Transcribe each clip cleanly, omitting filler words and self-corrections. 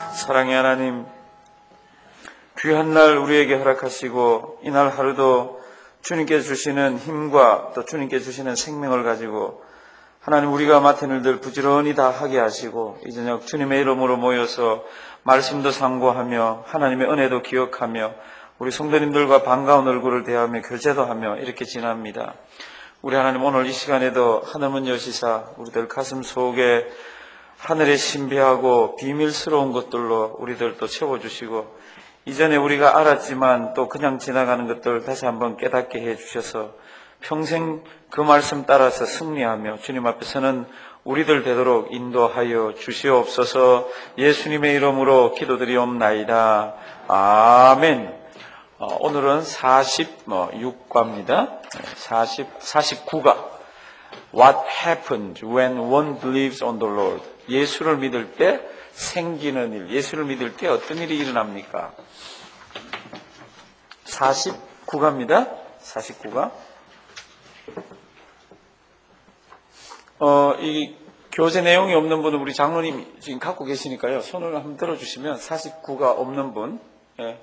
사랑의 하나님, 귀한 날 우리에게 허락하시고 이날 하루도 주님께서 주시는 힘과 또 주님께서 주시는 생명을 가지고 하나님 우리가 맡은 일들 부지런히 다 하게 하시고 이 저녁 주님의 이름으로 모여서 말씀도 상고하며 하나님의 은혜도 기억하며 우리 성도님들과 반가운 얼굴을 대하며 교제도 하며 이렇게 지납니다. 우리 하나님 오늘 이 시간에도 하늘문 여시사 우리들 가슴 속에 하늘의 신비하고 비밀스러운 것들로 우리들 또 채워주시고 이전에 우리가 알았지만 또 그냥 지나가는 것들 다시 한번 깨닫게 해주셔서 평생 그 말씀 따라서 승리하며 주님 앞에서는 우리들 되도록 인도하여 주시옵소서. 예수님의 이름으로 기도드리옵나이다. 아멘. 오늘은 46과입니다. 49과 What happens when one believes on the Lord? 예수를 믿을 때 생기는 일, 예수를 믿을 때 어떤 일이 일어납니까? 49과입니다. 49과. 이 교재 내용이 없는 분은 우리 장로님 지금 갖고 계시니까요. 손을 한번 들어주시면 49가 없는 분. 예.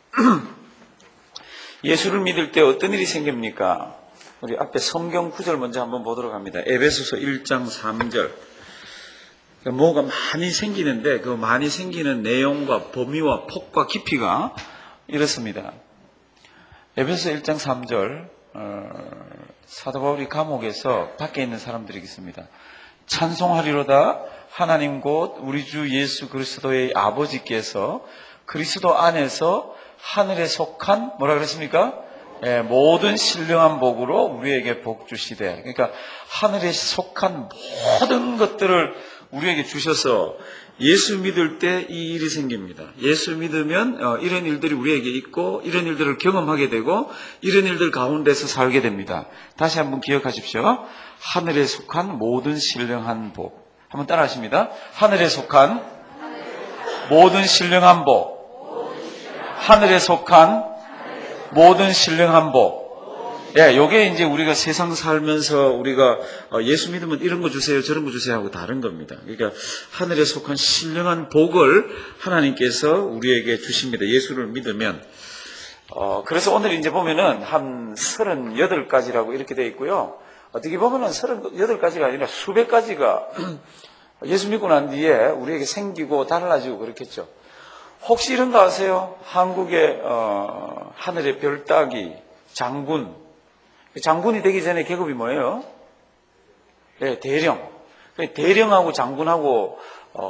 예수를 믿을 때 어떤 일이 생깁니까? 우리 앞에 성경 구절 먼저 한번 보도록 합니다. 에베소서 1장 3절. 뭐가 많이 생기는데 그 많이 생기는 내용과 범위와 폭과 깊이가 이렇습니다. 에베소서 1장 3절 사도 바울이 감옥에서 밖에 있는 사람들이 있습니다. 찬송하리로다 하나님 곧 우리 주 예수 그리스도의 아버지께서 그리스도 안에서 하늘에 속한 뭐라 그랬습니까? 예, 모든 신령한 복으로 우리에게 복 주시되, 그러니까 하늘에 속한 모든 것들을 우리에게 주셔서 예수 믿을 때 이 일이 생깁니다. 예수 믿으면 이런 일들이 우리에게 있고 이런 일들을 경험하게 되고 이런 일들 가운데서 살게 됩니다. 다시 한번 기억하십시오. 하늘에 속한 모든 신령한 복. 한번 따라 하십니다. 하늘에 속한 모든 신령한 복. 하늘에 속한 모든 신령한 복. 예, 요게 이제 우리가 세상 살면서 우리가 예수 믿으면 이런 거 주세요, 저런 거 주세요 하고 다른 겁니다. 그러니까 하늘에 속한 신령한 복을 하나님께서 우리에게 주십니다. 예수를 믿으면. 그래서 오늘 이제 보면은 한 38가지라고 이렇게 되어 있고요. 어떻게 보면은 38가지가 아니라 수백 가지가 예수 믿고 난 뒤에 우리에게 생기고 달라지고 그렇겠죠. 혹시 이런 거 아세요? 한국의 하늘의 별 따기 장군. 장군이 되기 전에 계급이 뭐예요? 네, 대령. 대령하고 장군하고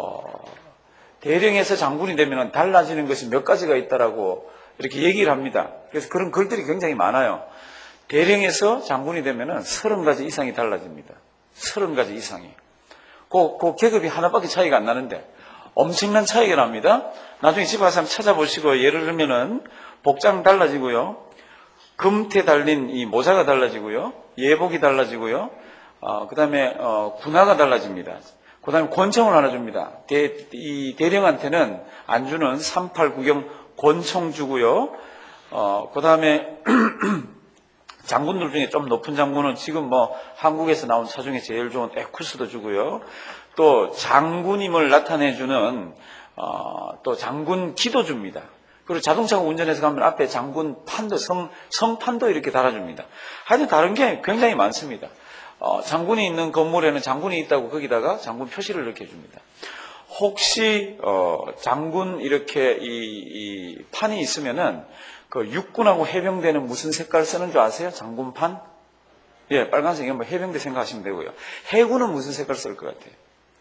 대령에서 장군이 되면 달라지는 것이 몇 가지가 있다라고 이렇게 얘기를 합니다. 그래서 그런 글들이 굉장히 많아요. 대령에서 장군이 되면 30가지 이상이 달라집니다. 30가지 이상이. 그 계급이 하나밖에 차이가 안 나는데 엄청난 차이가 납니다. 나중에 집에 가서 한번 찾아보시고 예를 들면은 복장 달라지고요. 금태 달린 이 모자가 달라지고요. 예복이 달라지고요. 그 다음에 군화가 달라집니다. 그 다음에 권총을 하나 줍니다. 이 대령한테는 안주는 389경 권총 주고요. 그 다음에 장군들 중에 좀 높은 장군은 지금 뭐 한국에서 나온 차 중에 제일 좋은 에쿠스도 주고요. 또 장군임을 나타내주는 또 장군 기도 줍니다. 그리고 자동차가 운전해서 가면 앞에 장군 판도, 성판도 이렇게 달아줍니다. 하여튼 다른 게 굉장히 많습니다. 장군이 있는 건물에는 장군이 있다고 거기다가 장군 표시를 이렇게 해줍니다. 혹시 장군 이렇게 이 판이 있으면은 그 육군하고 해병대는 무슨 색깔 쓰는 줄 아세요? 장군판? 예, 빨간색이면 뭐 해병대 생각하시면 되고요. 해군은 무슨 색깔 쓸 것 같아요?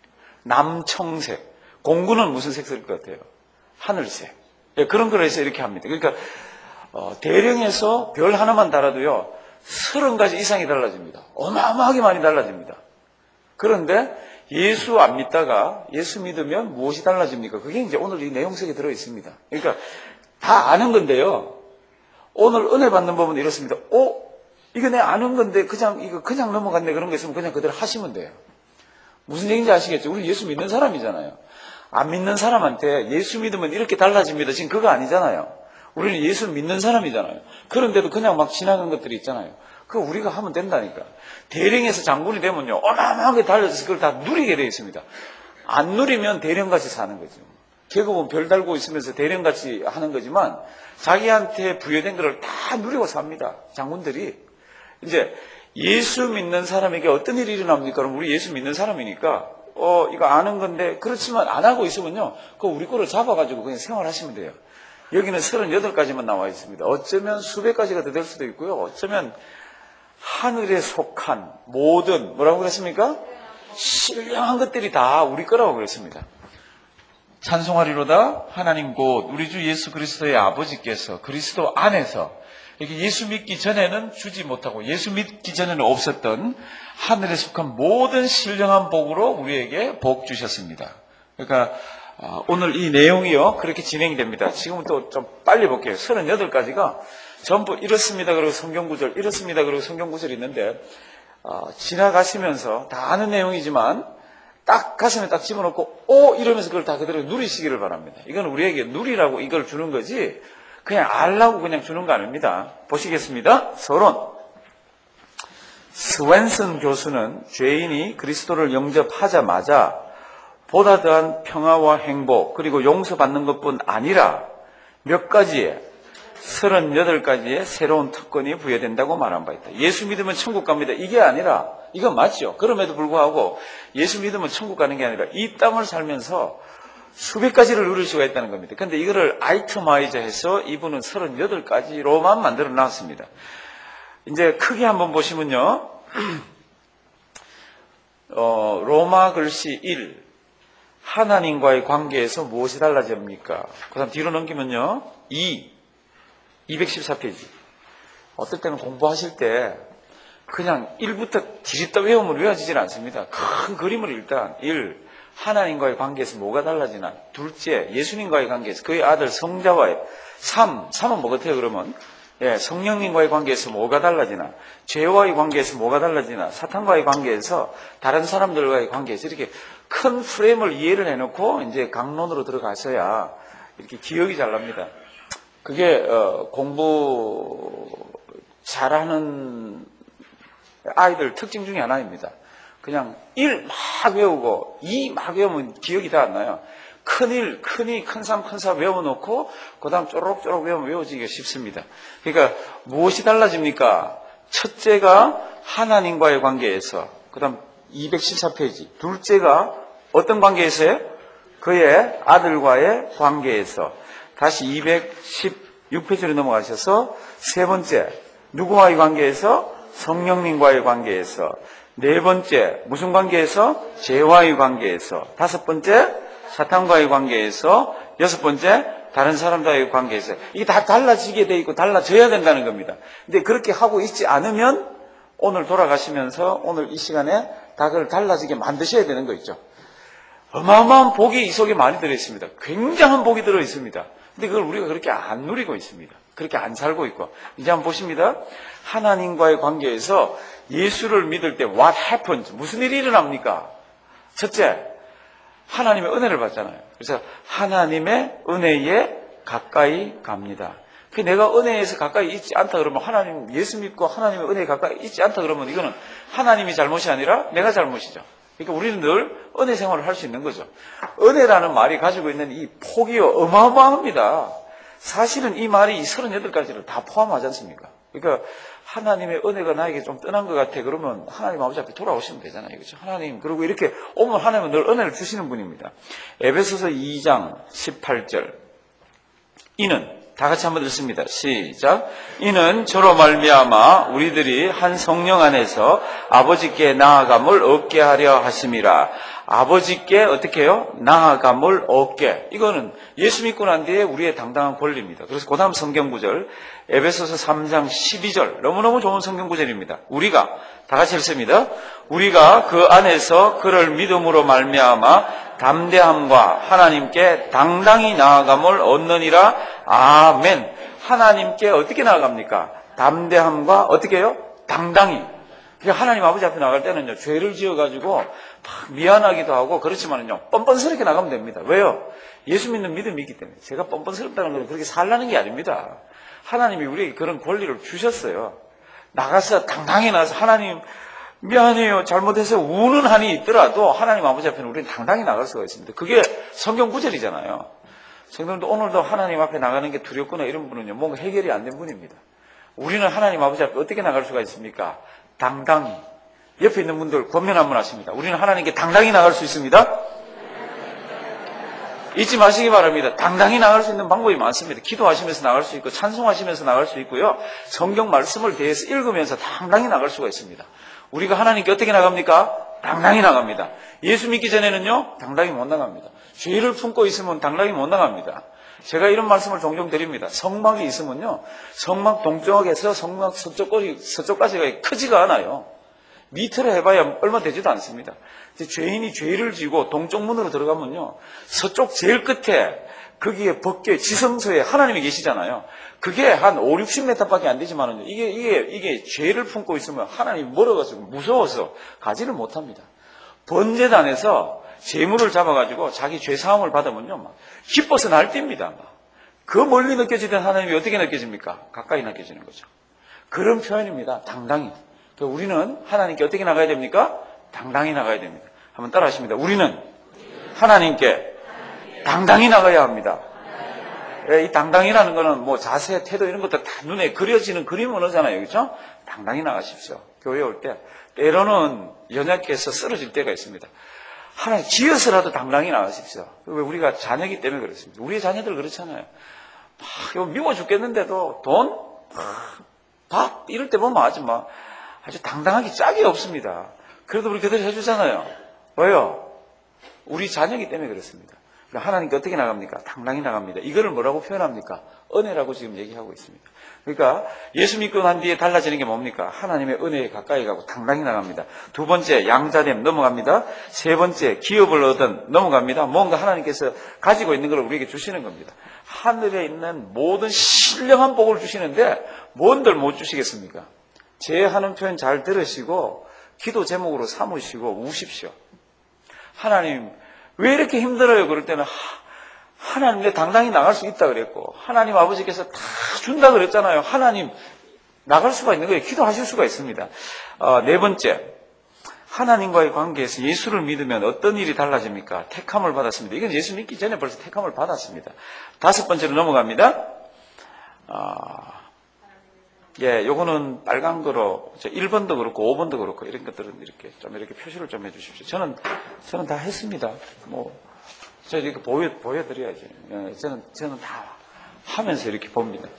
남청색. 공군은 무슨 색 쓸 것 같아요? 하늘색. 예, 그런 걸 해서 이렇게 합니다. 그러니까 대령에서 별 하나만 달아도요 30가지 이상이 달라집니다. 어마어마하게 많이 달라집니다. 그런데 예수 안 믿다가 예수 믿으면 무엇이 달라집니까? 그게 이제 오늘 이 내용 속에 들어 있습니다. 그러니까 다 아는 건데요. 오늘 은혜 받는 법은 이렇습니다. 이거 내가 아는 건데 이거 그냥 넘어갔네. 그런 거 있으면 그냥 그대로 하시면 돼요. 무슨 얘기인지 아시겠죠? 우리 예수 믿는 사람이잖아요. 안 믿는 사람한테 예수 믿으면 이렇게 달라집니다. 지금 그거 아니잖아요. 우리는 예수 믿는 사람이잖아요. 그런데도 그냥 막 지나간 것들이 있잖아요. 그거 우리가 하면 된다니까. 대령에서 장군이 되면요 어마어마하게 달라져서 그걸 다 누리게 되어 있습니다. 안 누리면 대령같이 사는 거죠. 계급은 별 달고 있으면서 대령같이 하는 거지만 자기한테 부여된 것을 다 누리고 삽니다. 장군들이. 이제 예수 믿는 사람에게 어떤 일이 일어납니까? 그럼 우리 예수 믿는 사람이니까 이거 아는 건데 그렇지만 안 하고 있으면요. 그 우리 거를 잡아가지고 그냥 생활하시면 돼요. 여기는 38가지만 나와 있습니다. 어쩌면 수백 가지가 더 될 수도 있고요. 어쩌면 하늘에 속한 모든 뭐라고 그랬습니까? 신령한 것들이 다 우리 거라고 그랬습니다. 찬송하리로다 하나님 곧 우리 주 예수 그리스도의 아버지께서 그리스도 안에서 이렇게 예수 믿기 전에는 주지 못하고 예수 믿기 전에는 없었던 하늘에 속한 모든 신령한 복으로 우리에게 복 주셨습니다. 그러니까 오늘 이 내용이요 그렇게 진행됩니다. 지금부터 좀 빨리 볼게요. 38가지가 전부 이렇습니다. 그리고 성경구절 이렇습니다. 그리고 성경구절이 있는데 지나가시면서 다 아는 내용이지만 딱 가슴에 딱 집어넣고 이러면서 그걸 다 그대로 누리시기를 바랍니다. 이건 우리에게 누리라고 이걸 주는 거지 그냥 알라고 그냥 주는 거 아닙니다. 보시겠습니다. 서론. 스웬슨 교수는 죄인이 그리스도를 영접하자마자 보다 더한 평화와 행복 그리고 용서받는 것뿐 아니라 몇 가지의 38가지의 새로운 특권이 부여된다고 말한 바 있다. 예수 믿으면 천국 갑니다. 이게 아니라 이건 맞죠. 그럼에도 불구하고 예수 믿으면 천국 가는 게 아니라 이 땅을 살면서 수백 가지를 누릴 수가 있다는 겁니다. 그런데 이거를 아이터마이저해서 이분은 38가지로만 만들어 놨습니다. 이제 크게 한번 보시면요. 로마 글씨 1 하나님과의 관계에서 무엇이 달라집니까? 그 다음 뒤로 넘기면요. 214페이지. 어떨 때는 공부하실 때 그냥 1부터 뒤집다 외우면 외워지질 않습니다. 큰 그림을 일단 1. 하나님과의 관계에서 뭐가 달라지나. 둘째, 예수님과의 관계에서 그의 아들 성자와의 3은 뭐 같아요 그러면? 성령님과의 관계에서 뭐가 달라지나. 죄와의 관계에서 뭐가 달라지나. 사탄과의 관계에서 다른 사람들과의 관계에서 이렇게 큰 프레임을 이해를 해놓고 이제 강론으로 들어가셔야 이렇게 기억이 잘 납니다. 그게 공부 잘하는 아이들 특징 중에 하나입니다. 그냥 1 막 외우고 2 막 외우면 기억이 다 안 나요. 큰 1, 큰 2, 큰 3, 큰 4 외워놓고 그 다음 쪼록쪼록 외우면 외워지기가 쉽습니다. 그러니까 무엇이 달라집니까? 첫째가 하나님과의 관계에서, 그 다음 214페이지. 둘째가 어떤 관계에서요? 그의 아들과의 관계에서. 다시 216페이지로 넘어가셔서 세 번째, 누구와의 관계에서? 성령님과의 관계에서. 네 번째, 무슨 관계에서? 죄와의 관계에서. 다섯 번째, 사탄과의 관계에서. 여섯 번째, 다른 사람과의 관계에서. 이게 다 달라지게 돼 있고 달라져야 된다는 겁니다. 근데 그렇게 하고 있지 않으면 오늘 돌아가시면서 오늘 이 시간에 다 그걸 달라지게 만드셔야 되는 거 있죠. 어마어마한 복이 이 속에 많이 들어있습니다. 굉장한 복이 들어있습니다. 근데 그걸 우리가 그렇게 안 누리고 있습니다. 그렇게 안 살고 있고. 이제 한번 보십니다. 하나님과의 관계에서 예수를 믿을 때 what happens? 무슨 일이 일어납니까? 첫째, 하나님의 은혜를 받잖아요. 그래서 하나님의 은혜에 가까이 갑니다. 그 내가 은혜에서 가까이 있지 않다 그러면 하나님, 예수 믿고 하나님의 은혜에 가까이 있지 않다 그러면 이거는 하나님이 잘못이 아니라 내가 잘못이죠. 그러니까 우리는 늘 은혜 생활을 할 수 있는 거죠. 은혜라는 말이 가지고 있는 이 폭이요, 어마어마합니다. 사실은 이 말이 이 38가지를 다 포함하지 않습니까? 그러니까 하나님의 은혜가 나에게 좀 떠난 것 같아. 그러면 하나님 아버지 앞에 돌아오시면 되잖아요. 그렇죠? 하나님, 그리고 이렇게 오면 하나님은 늘 은혜를 주시는 분입니다. 에베소서 2장 18절. 이는 다 같이 한번 읽습니다. 시작. 이는 저로 말미암아 우리들이 한 성령 안에서 아버지께 나아감을 얻게 하려 하심이라. 아버지께 어떻게 해요? 나아감을 얻게. 이거는 예수 믿고 난 뒤에 우리의 당당한 권리입니다. 그래서 그 다음 성경구절 에베소서 3장 12절 너무너무 좋은 성경구절입니다. 우리가 다 같이 읽습니다. 우리가 그 안에서 그를 믿음으로 말미암아 담대함과 하나님께 당당히 나아감을 얻느니라. 아멘. 하나님께 어떻게 나아갑니까? 담대함과 어떻게 해요? 당당히. 그러니까 하나님 아버지 앞에 나갈 때는요, 죄를 지어가지고 막 미안하기도 하고 그렇지만은요, 뻔뻔스럽게 나가면 됩니다. 왜요? 예수 믿는 믿음이 있기 때문에. 제가 뻔뻔스럽다는 건 그렇게 살라는 게 아닙니다. 하나님이 우리에게 그런 권리를 주셨어요. 나가서 당당히 나가서 하나님 미안해요, 잘못해서 우는 한이 있더라도 하나님 아버지 앞에는 우리는 당당히 나갈 수가 있습니다. 그게 성경 구절이잖아요. 성도님도 오늘도 하나님 앞에 나가는 게 두렵거나 이런 분은요, 뭔가 해결이 안 된 분입니다. 우리는 하나님 아버지 앞에 어떻게 나갈 수가 있습니까? 당당히. 옆에 있는 분들 권면 한번 하십니다. 우리는 하나님께 당당히 나갈 수 있습니다. 잊지 마시기 바랍니다. 당당히 나갈 수 있는 방법이 많습니다. 기도하시면서 나갈 수 있고 찬송하시면서 나갈 수 있고요. 성경 말씀을 대해서 읽으면서 당당히 나갈 수가 있습니다. 우리가 하나님께 어떻게 나갑니까? 당당히 나갑니다. 예수 믿기 전에는요, 당당히 못 나갑니다. 죄를 품고 있으면 당당히 못 나갑니다. 제가 이런 말씀을 종종 드립니다. 성막이 있으면요, 성막 동쪽에서 성막 서쪽까지가 크지가 않아요. 미터를 해봐야 얼마 되지도 않습니다. 죄인이 죄를 지고 동쪽 문으로 들어가면요, 서쪽 제일 끝에 거기에 법궤 지성소에 하나님이 계시잖아요. 그게 한 5, 60m밖에 안 되지만은요, 이게 죄를 품고 있으면 하나님이 멀어가지고 무서워서 가지를 못합니다. 번제단에서 재물을 잡아가지고 자기 죄 사함을 받으면요, 막 기뻐서 날뜁니다. 막. 그 멀리 느껴지던 하나님이 어떻게 느껴집니까? 가까이 느껴지는 거죠. 그런 표현입니다. 당당히. 우리는 하나님께 어떻게 나가야 됩니까? 당당히 나가야 됩니다. 한번 따라 하십니다. 우리는 하나님께 당당히 나가야 합니다. 이 당당이라는 거는 뭐 자세, 태도 이런 것들 다 눈에 그려지는 그림은 오잖아요. 그렇죠? 당당히 나가십시오. 교회 올 때 때로는 연약해서 쓰러질 때가 있습니다. 하나님 지어서라도 당당히 나가십시오. 왜 우리가 자녀이기 때문에 그렇습니다. 우리 자녀들 그렇잖아요. 막 미워 죽겠는데도 돈, 밥 이럴 때 보면 아주 당당하기 짝이 없습니다. 그래도 우리 그대로 해주잖아요. 왜요? 우리 자녀이기 때문에 그렇습니다. 그러니까 하나님께 어떻게 나갑니까? 당당히 나갑니다. 이거를 뭐라고 표현합니까? 은혜라고 지금 얘기하고 있습니다. 그러니까 예수 믿고 난 뒤에 달라지는 게 뭡니까? 하나님의 은혜에 가까이 가고 당당히 나갑니다. 두 번째, 양자됨 넘어갑니다. 세 번째, 기업을 얻은 넘어갑니다. 뭔가 하나님께서 가지고 있는 걸 우리에게 주시는 겁니다. 하늘에 있는 모든 신령한 복을 주시는데 뭔들 못 주시겠습니까? 제 하는 표현 잘 들으시고 기도 제목으로 삼으시고 우십시오. 하나님 왜 이렇게 힘들어요? 그럴 때는 하나님께 당당히 나갈 수 있다 그랬고 하나님 아버지께서 다 준다 그랬잖아요. 하나님 나갈 수가 있는 거예요. 기도하실 수가 있습니다. 네 번째, 하나님과의 관계에서 예수를 믿으면 어떤 일이 달라집니까? 택함을 받았습니다. 이건 예수 믿기 전에 벌써 택함을 받았습니다. 다섯 번째로 넘어갑니다. 요거는 빨간 거로 1번도 그렇고 5번도 그렇고 이런 것들은 이렇게 표시를 좀 해주십시오. 저는 다 했습니다. 제가 이렇게 보여드려야지. 저는 다 하면서 이렇게 봅니다.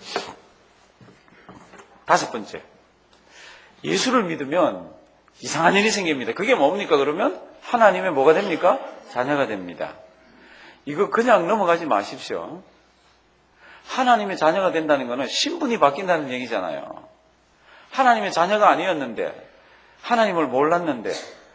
다섯 번째, 예수를 믿으면 이상한 일이 생깁니다. 그게 뭡니까? 그러면 하나님의 뭐가 됩니까? 자녀가 됩니다. 이거 그냥 넘어가지 마십시오. 하나님의 자녀가 된다는 것은 신분이 바뀐다는 얘기잖아요. 하나님의 자녀가 아니었는데, 하나님을 몰랐는데,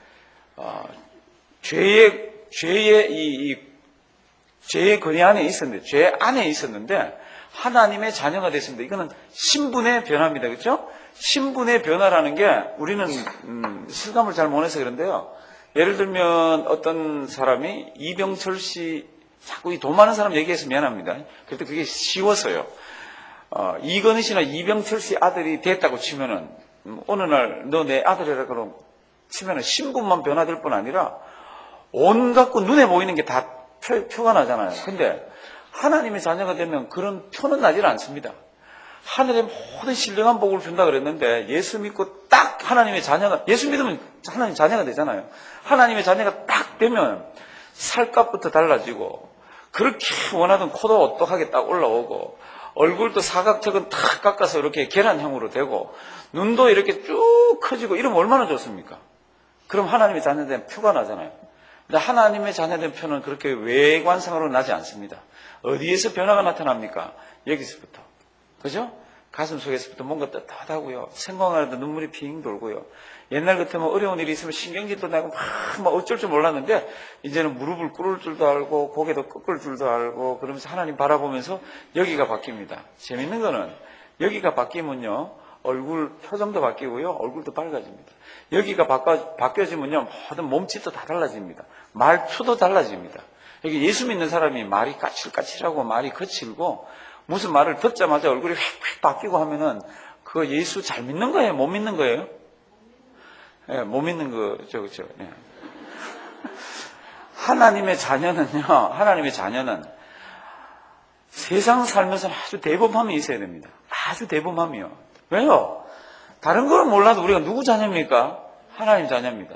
죄의 권위 안에 있었는데, 죄 안에 있었는데, 하나님의 자녀가 됐습니다. 이거는 신분의 변화입니다. 그렇죠? 신분의 변화라는 게 우리는 실감을 잘 못해서 그런데요. 예를 들면 어떤 사람이 이병철 씨, 자꾸 이 돈 많은 사람 얘기해서 미안합니다. 그래도 그게 쉬워서요. 이건희 씨나 이병철 씨 아들이 됐다고 치면은, 어느 날 너 내 아들이라 그럼 치면은 신분만 변화될 뿐 아니라 온갖 거 눈에 보이는 게 다 표가 나잖아요. 근데 하나님의 자녀가 되면 그런 표는 나질 않습니다. 하늘의 모든 신령한 복을 준다 그랬는데 예수 믿고 딱 하나님의 자녀가, 예수 믿으면 하나님의 자녀가 되잖아요. 하나님의 자녀가 딱 되면 살값부터 달라지고 그렇게 원하던 코도 오똑하게 딱 올라오고 얼굴도 사각턱은 탁 깎아서 이렇게 계란형으로 되고 눈도 이렇게 쭉 커지고 이러면 얼마나 좋습니까? 그럼 하나님의 자녀된 표가 나잖아요. 근데 하나님의 자녀된 표는 그렇게 외관상으로 나지 않습니다. 어디에서 변화가 나타납니까? 여기서부터. 그죠? 가슴 속에서부터 뭔가 떳떳하고요. 생각하는데 눈물이 핑 돌고요. 옛날 같으면 어려운 일이 있으면 신경질도 나고 막 어쩔 줄 몰랐는데 이제는 무릎을 꿇을 줄도 알고 고개도 꺾을 줄도 알고 그러면서 하나님 바라보면서 여기가 바뀝니다. 재밌는 거는 여기가 바뀌면요. 얼굴 표정도 바뀌고요. 얼굴도 밝아집니다. 여기가 바뀌어지면요. 모든 몸짓도 다 달라집니다. 말투도 달라집니다. 여기 예수 믿는 사람이 말이 까칠까칠하고 말이 거칠고 무슨 말을 듣자마자 얼굴이 휙휙 바뀌고 하면은 그거 예수 잘 믿는 거예요? 못 믿는 거예요? 예, 못 믿는 거죠, 그렇죠? 예. 하나님의 자녀는 세상 살면서는 아주 대범함이 있어야 됩니다. 아주 대범함이요. 왜요? 다른 거는 몰라도 우리가 누구 자녀입니까? 하나님 자녀입니다.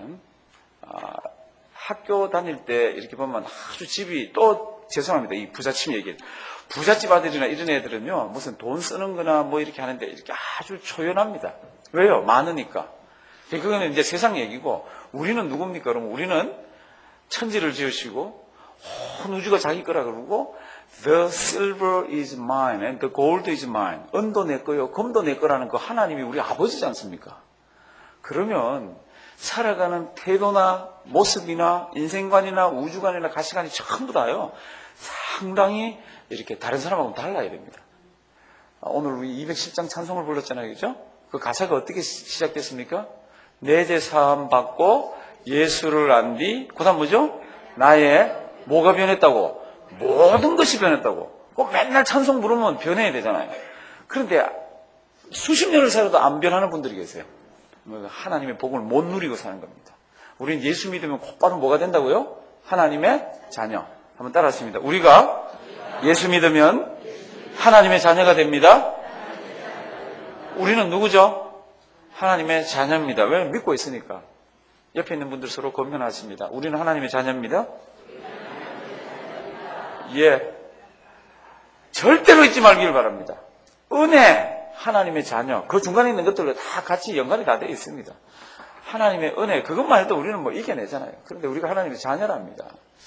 학교 다닐 때 이렇게 보면 아주 집이 또 죄송합니다. 이 부잣집 얘기. 부잣집 아들이나 이런 애들은요, 무슨 돈 쓰는 거나 뭐 이렇게 하는데 이렇게 아주 초연합니다. 왜요? 많으니까. 그거는 이제 세상 얘기고, 우리는 누굽니까? 그러면 우리는 천지를 지으시고, 온 우주가 자기 거라 그러고, The silver is mine and the gold is mine. 은도 내 거요, 금도 내 거라는 거 하나님이 우리 아버지지 않습니까? 그러면 살아가는 태도나 모습이나 인생관이나 우주관이나 가치관이 전부 다요, 상당히 이렇게 다른 사람하고는 달라야 됩니다. 오늘 우리 210장 찬송을 불렀잖아요. 그죠? 그 가사가 어떻게 시작됐습니까? 내 죄 사함 받고 예수를 안 뒤, 그 다음 뭐죠? 나의 뭐가 변했다고? 모든 것이 변했다고. 꼭 맨날 찬송 부르면 변해야 되잖아요. 그런데 수십 년을 살아도 안 변하는 분들이 계세요. 하나님의 복을 못 누리고 사는 겁니다. 우리는 예수 믿으면 곧바로 뭐가 된다고요? 하나님의 자녀. 한번 따라하십니다. 우리가 예수 믿으면 하나님의 자녀가 됩니다. 우리는 누구죠? 하나님의 자녀입니다. 왜? 믿고 있으니까. 옆에 있는 분들 서로 건면하십니다. 우리는 하나님의 자녀입니다. 예. 절대로 잊지 말길 바랍니다. 은혜, 하나님의 자녀. 그 중간에 있는 것들로 다 같이 연관이 다 되어 있습니다. 하나님의 은혜, 그것만 해도 우리는 뭐 이겨내잖아요. 그런데 우리가 하나님의 자녀랍니다.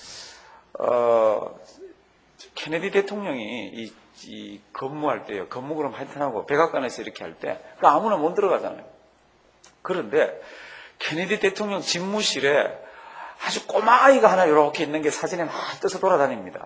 케네디 대통령이 이 근무할 때요. 근무 그럼 하여튼 하고 백악관에서 이렇게 할 때, 그 아무나 못 들어가잖아요. 그런데 케네디 대통령 집무실에 아주 꼬마아이가 하나 이렇게 있는 게 사진에 막 떠서 돌아다닙니다.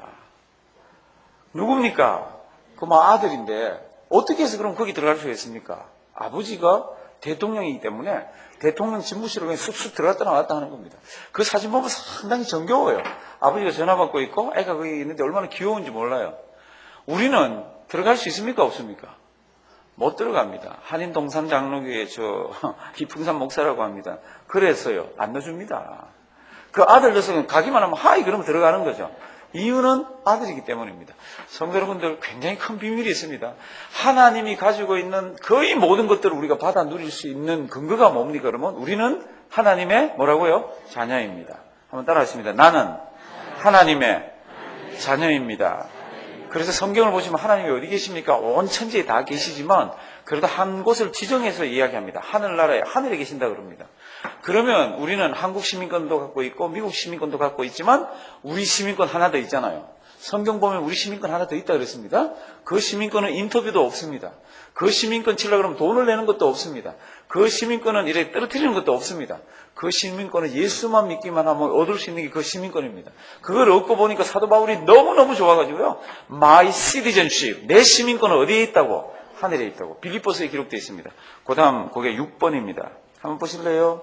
누굽니까? 그 막 아들인데 어떻게 해서 그럼 거기 들어갈 수가 있습니까? 아버지가 대통령이기 때문에 대통령 집무실로 그냥 쑥쑥 들어갔다 나왔다 하는 겁니다. 그 사진 보면 상당히 정겨워요. 아버지가 전화 받고 있고 애가 거기 있는데 얼마나 귀여운지 몰라요. 우리는 들어갈 수 있습니까? 없습니까? 못 들어갑니다. 한인동산장로교회 이풍산 목사라고 합니다. 그래서요, 안 넣어줍니다. 그 아들 녀석은 가기만 하면 하이 그러면 들어가는 거죠. 이유는 아들이기 때문입니다. 성도 여러분들, 굉장히 큰 비밀이 있습니다. 하나님이 가지고 있는 거의 모든 것들을 우리가 받아 누릴 수 있는 근거가 뭡니까? 그러면 우리는 하나님의 뭐라고요? 자녀입니다. 한번 따라하십니다. 나는 하나님의 자녀입니다. 그래서 성경을 보시면 하나님이 어디 계십니까? 온 천지에 다 계시지만 그래도 한 곳을 지정해서 이야기합니다. 하늘나라에, 하늘에 계신다 그럽니다. 그러면 우리는 한국 시민권도 갖고 있고 미국 시민권도 갖고 있지만 우리 시민권 하나 더 있잖아요. 성경 보면 우리 시민권 하나 더 있다 그랬습니다. 그 시민권은 인터뷰도 없습니다. 그 시민권 치려고 그러면 돈을 내는 것도 없습니다. 그 시민권은 이렇게 떨어뜨리는 것도 없습니다. 그 시민권은 예수만 믿기만 하면 얻을 수 있는 게 그 시민권입니다. 그걸 얻고 보니까 사도 바울이 너무너무 좋아가지고요. My citizenship, 내 시민권은 어디에 있다고? 하늘에 있다고. 빌립보서에 기록되어 있습니다. 그 다음 그게 6번입니다. 한번 보실래요?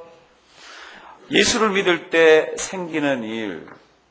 예수를 믿을 때 생기는 일.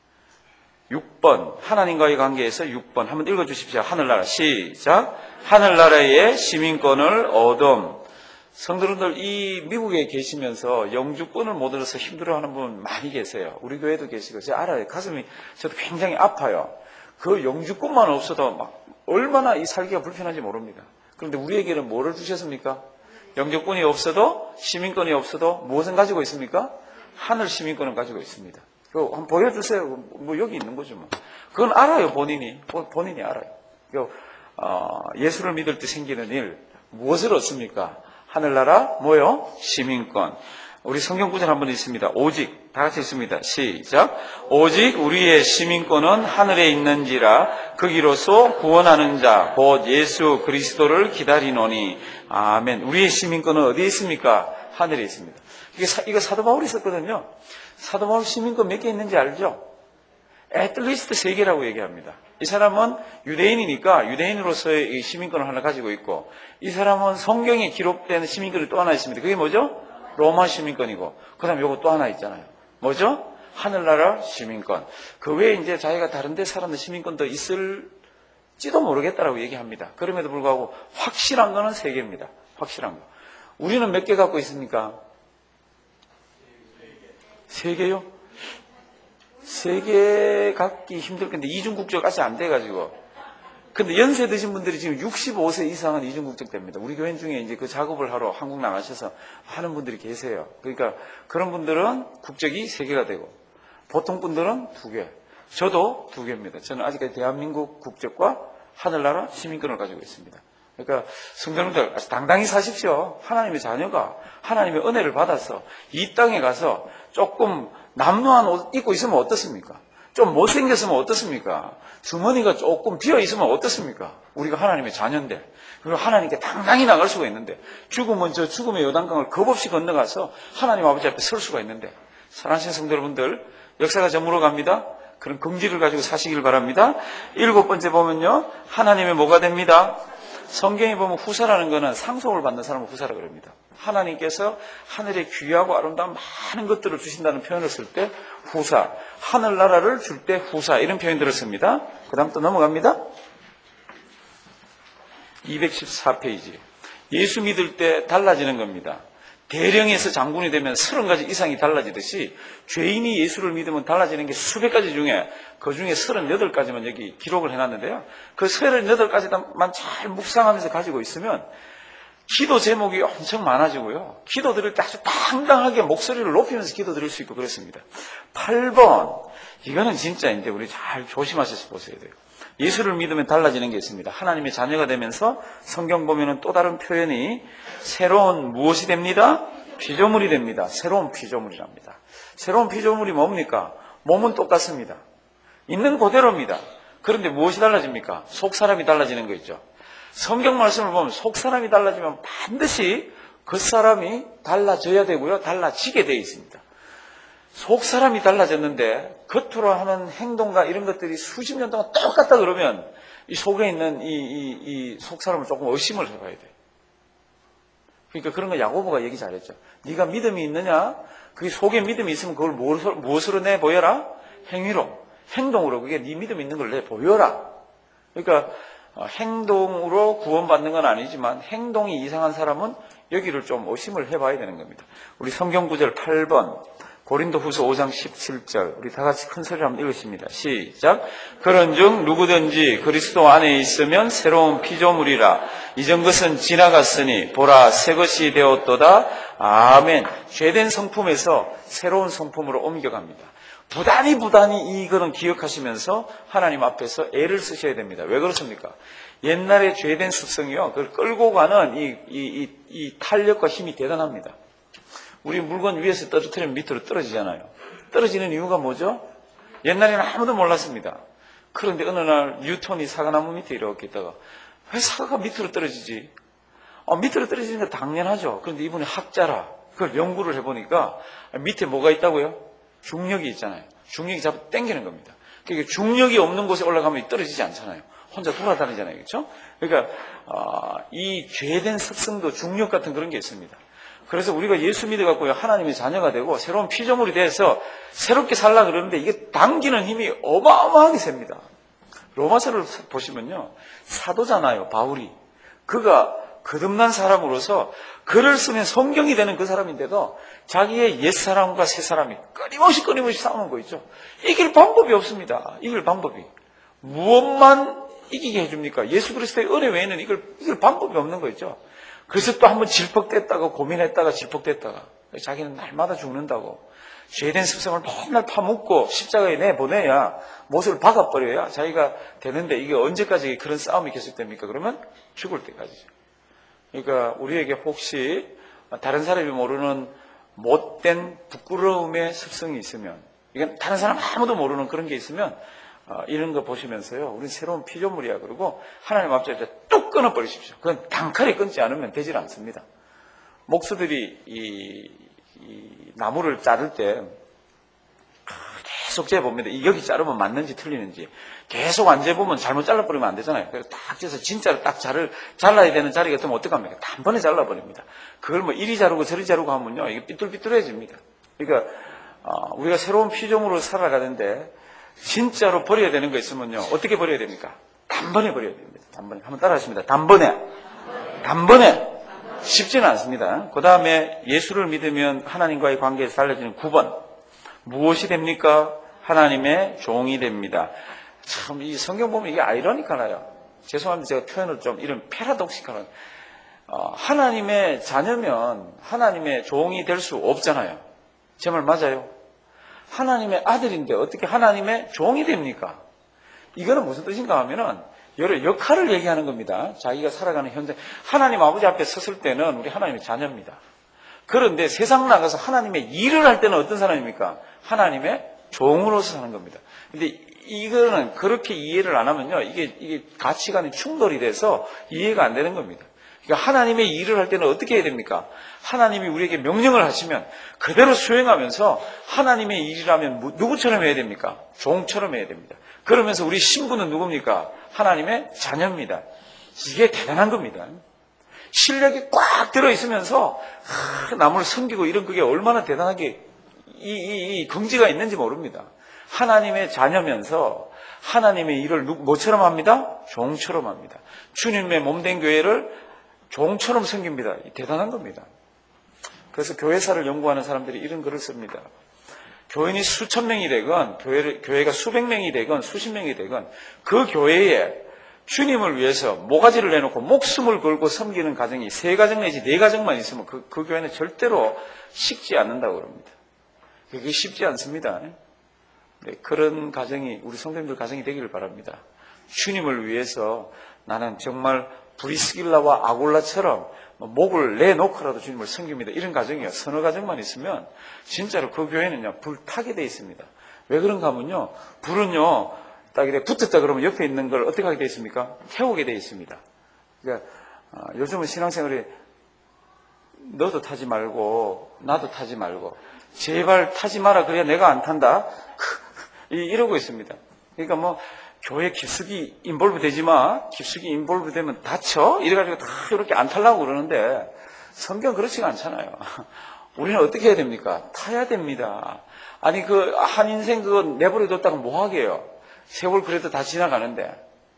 6번, 하나님과의 관계에서 6번. 한번 읽어주십시오. 하늘나라. 시작. 하늘나라의 시민권을 얻음. 성도분들, 이 미국에 계시면서 영주권을 못 얻어서 힘들어하는 분 많이 계세요. 우리 교회도 계시고, 제가 알아요. 가슴이 저도 굉장히 아파요. 그 영주권만 없어도 막 얼마나 이 살기가 불편한지 모릅니다. 그런데 우리에게는 뭐를 주셨습니까? 영주권이 없어도, 시민권이 없어도 무엇을 가지고 있습니까? 하늘 시민권을 가지고 있습니다. 그거 한번 보여주세요. 뭐 여기 있는 거죠 뭐. 그건 알아요. 본인이 알아요. 예수를 믿을 때 생기는 일 무엇을 얻습니까? 하늘나라 뭐요? 시민권. 우리 성경 구절 한번 있습니다. 오직 다 같이 있습니다. 시작. 오직 우리의 시민권은 하늘에 있는지라 거기로서 구원하는 자 곧 예수 그리스도를 기다리노니. 아멘. 우리의 시민권은 어디에 있습니까? 하늘에 있습니다. 이거 사도 바울이 썼거든요. 사도 바울 시민권 몇 개 있는지 알죠? at least 3개라고 얘기합니다. 이 사람은 유대인이니까 유대인으로서의 시민권을 하나 가지고 있고, 이 사람은 성경에 기록된 시민권이 또 하나 있습니다. 그게 뭐죠? 로마 시민권이고, 그 다음에 요거 또 하나 있잖아요. 뭐죠? 하늘나라 시민권. 그 외에 이제 자기가 다른 데 살았는 시민권도 있을지도 모르겠다라고 얘기합니다. 그럼에도 불구하고 확실한 거는 3개입니다. 확실한 거. 우리는 몇 개 갖고 있습니까? 3개요? 3개 갖기 힘들 건데 이중국적 아직 안 돼가지고 근데 연세 드신 분들이 지금 65세 이상은 이중국적 됩니다. 우리 교인 중에 이제 그 작업을 하러 한국 나가셔서 하는 분들이 계세요. 그러니까 그런 분들은 국적이 3개가 되고, 보통 분들은 2개. 저도 2개입니다. 저는 아직까지 대한민국 국적과 하늘나라 시민권을 가지고 있습니다. 그러니까 성도님들 당당히 사십시오. 하나님의 자녀가 하나님의 은혜를 받아서 이 땅에 가서 조금 남루한 옷 입고 있으면 어떻습니까? 좀 못생겼으면 어떻습니까? 주머니가 조금 비어 있으면 어떻습니까? 우리가 하나님의 자녀인데, 그리고 하나님께 당당히 나갈 수가 있는데, 죽으면 저 죽음의 요단강을 겁없이 건너가서 하나님 아버지 앞에 설 수가 있는데, 사랑하시는 성도 여러분들, 역사가 저물어 갑니다. 그런 긍지를 가지고 사시길 바랍니다. 7번째 보면요, 하나님의 뭐가 됩니다? 성경에 보면 후사라는 것은 상속을 받는 사람을 후사라 그럽니다. 하나님께서 하늘에 귀하고 아름다운 많은 것들을 주신다는 표현을 쓸 때 후사, 하늘나라를 줄 때 후사, 이런 표현들을 씁니다. 그 다음 또 넘어갑니다. 214페이지. 예수 믿을 때 달라지는 겁니다. 대령에서 장군이 되면 30가지 이상이 달라지듯이 죄인이 예수를 믿으면 달라지는 게 수백 가지 중에 그 중에 38가지만 여기 기록을 해놨는데요. 그 38가지만 잘 묵상하면서 가지고 있으면 기도 제목이 엄청 많아지고요. 기도 드릴 때 아주 당당하게 목소리를 높이면서 기도 드릴 수 있고 그렇습니다. 8번. 이거는 진짜 이제 우리 잘 조심하셔서 보셔야 돼요. 예수를 믿으면 달라지는 게 있습니다. 하나님의 자녀가 되면서 성경 보면은 또 다른 표현이 새로운 무엇이 됩니다? 피조물이 됩니다. 새로운 피조물이랍니다. 새로운 피조물이 뭡니까? 몸은 똑같습니다. 있는 그대로입니다. 그런데 무엇이 달라집니까? 속 사람이 달라지는 거 있죠. 성경 말씀을 보면 속 사람이 달라지면 반드시 그 사람이 달라져야 되고요. 달라지게 되어 있습니다. 속 사람이 달라졌는데 겉으로 하는 행동과 이런 것들이 수십 년 동안 똑같다 그러면 이 속에 있는 이 속 사람을 조금 의심을 해봐야 돼요. 그러니까 그런 거 야고보가 얘기 잘했죠. 네가 믿음이 있느냐? 그게 속에 믿음이 있으면 그걸 무엇으로 내 보여라? 행위로, 행동으로 그게 네 믿음이 있는 걸 내 보여라. 그러니까 행동으로 구원받는 건 아니지만 행동이 이상한 사람은 여기를 좀 의심을 해봐야 되는 겁니다. 우리 성경 구절 8번 고린도후서 5장 17절 우리 다 같이 큰 소리로 한번 읽으십니다. 시작. 그런즉 누구든지 그리스도 안에 있으면 새로운 피조물이라. 이전 것은 지나갔으니 보라 새 것이 되었도다. 아멘. 죄된 성품에서 새로운 성품으로 옮겨갑니다. 부단히 이거는 기억하시면서 하나님 앞에서 애를 쓰셔야 됩니다. 왜 그렇습니까? 옛날에 죄된 습성이요, 그걸 끌고 가는 이 탄력과 힘이 대단합니다. 우리 물건 위에서 떨어뜨리면 밑으로 떨어지잖아요. 떨어지는 이유가 뭐죠? 옛날에는 아무도 몰랐습니다. 그런데 어느 날 뉴턴이 사과나무 밑에 이렇게 있다가 왜 사과가 밑으로 떨어지지? 밑으로 떨어지는 게 당연하죠. 그런데 이분이 학자라 그걸 연구를 해보니까 밑에 뭐가 있다고요? 중력이 있잖아요. 중력이 잡아 당기는 겁니다. 그러니까 중력이 없는 곳에 올라가면 떨어지지 않잖아요. 혼자 돌아다니잖아요. 그렇죠? 그러니까 이 죄된 습성도 중력 같은 그런 게 있습니다. 그래서 우리가 예수 믿어갖고 하나님의 자녀가 되고 새로운 피조물이 돼서 새롭게 살라 그러는데 이게 당기는 힘이 어마어마하게 셉니다. 로마서를 보시면요. 사도잖아요. 바울이. 그가 거듭난 사람으로서 글을 쓰면 성경이 되는 그 사람인데도 자기의 옛사람과 새사람이 끊임없이 싸우는 거 있죠. 이길 방법이 없습니다. 이길 방법이. 무엇만 이기게 해줍니까? 예수 그리스도의 은혜 외에는 이길 방법이 없는 거 있죠. 그래서 또 한번 질퍽댔다가 고민했다가 질퍽댔다가 자기는 날마다 죽는다고 죄된 습성을 맨날 파묻고 십자가에 내보내야 못을 박아버려야 자기가 되는데 이게 언제까지 그런 싸움이 계속됩니까? 그러면 죽을 때까지죠. 그러니까 우리에게 혹시 다른 사람이 모르는 못된 부끄러움의 습성이 있으면 이건 다른 사람 아무도 모르는 그런 게 있으면 이런 거 보시면서요. 우리는 새로운 피조물이야. 그러고 하나님 앞에 뚝 끊어버리십시오. 그건 단칼에 끊지 않으면 되질 않습니다. 목수들이 이 나무를 자를 때 계속 재봅니다. 여기 자르면 맞는지 틀리는지 계속 안 재보면 잘못 잘라버리면 안 되잖아요. 그래서 딱 재서 진짜로 딱 잘라야 되는 자리가 되면 어떡합니까? 단번에 잘라버립니다. 그걸 뭐 이리 자르고 저리 자르고 하면요. 이게 삐뚤삐뚤해집니다. 그러니까 우리가 새로운 피조물로 살아가는데 진짜로 버려야 되는 거 있으면요. 어떻게 버려야 됩니까? 단번에 버려야 됩니다. 단번에. 한번 따라 하십니다. 단번에. 쉽지는 않습니다. 그 다음에 예수를 믿으면 하나님과의 관계에서 달라지는 9번. 무엇이 됩니까? 하나님의 종이 됩니다. 참, 이 성경 보면 이게 아이러니컬해요. 죄송합니다. 제가 표현을 좀 이런 패러독시컬한, 하나님의 자녀면 하나님의 종이 될 수 없잖아요. 제 말 맞아요? 하나님의 아들인데 어떻게 하나님의 종이 됩니까? 이거는 무슨 뜻인가 하면은 여러 역할을 얘기하는 겁니다. 자기가 살아가는 현장, 하나님 아버지 앞에 섰을 때는 우리 하나님의 자녀입니다. 그런데 세상 나가서 하나님의 일을 할 때는 어떤 사람입니까? 하나님의 종으로서 사는 겁니다. 근데 이거는 그렇게 이해를 안 하면요, 이게 가치관이 충돌이 돼서 이해가 안 되는 겁니다. 그러니까 하나님의 일을 할 때는 어떻게 해야 됩니까? 하나님이 우리에게 명령을 하시면 그대로 수행하면서 하나님의 일이라면 누구처럼 해야 됩니까? 종처럼 해야 됩니다. 그러면서 우리 신분은 누굽니까? 하나님의 자녀입니다. 이게 대단한 겁니다. 실력이 꽉 들어있으면서 남을 섬기고 이런 그게 얼마나 대단하게 이 긍지가 있는지 모릅니다. 하나님의 자녀면서 하나님의 일을 뭐처럼 합니다? 종처럼 합니다. 주님의 몸된 교회를 종처럼 섬깁니다. 대단한 겁니다. 그래서 교회사를 연구하는 사람들이 이런 글을 씁니다. 교인이 수천 명이 되건 교회가 수백 명이 되건 수십 명이 되건 그 교회에 주님을 위해서 모가지를 내놓고 목숨을 걸고 섬기는 가정이 3가정 내지 4가정만 있으면 그 교회는 절대로 식지 않는다고 그럽니다. 그게 쉽지 않습니다. 네, 그런 가정이 우리 성도님들 가정이 되기를 바랍니다. 주님을 위해서 나는 정말 브리스길라와 아골라처럼 목을 내놓고라도 주님을 섬깁니다. 이런 가정이요. 서너 가정만 있으면 진짜로 그 교회는요, 불타게 돼 있습니다. 왜 그런가 하면요, 불은요, 딱 이렇게 붙었다 그러면 옆에 있는 걸 어떻게 하게 돼 있습니까? 태우게 돼 있습니다. 그러니까 요즘은 신앙생활이 너도 타지 말고 나도 타지 말고 제발 타지 마라 그래야 내가 안 탄다 이러고 있습니다. 그러니까 뭐 교회 깊숙이 인볼브 되지 마, 깊숙이 인볼브 되면 다쳐 이래가지고 다 이렇게 안 타려고 그러는데 성경 그렇지가 않잖아요. 우리는 어떻게 해야 됩니까? 타야 됩니다. 아니 그 한 인생 그거 내버려뒀다가 뭐 하게요? 세월 그래도 다 지나가는데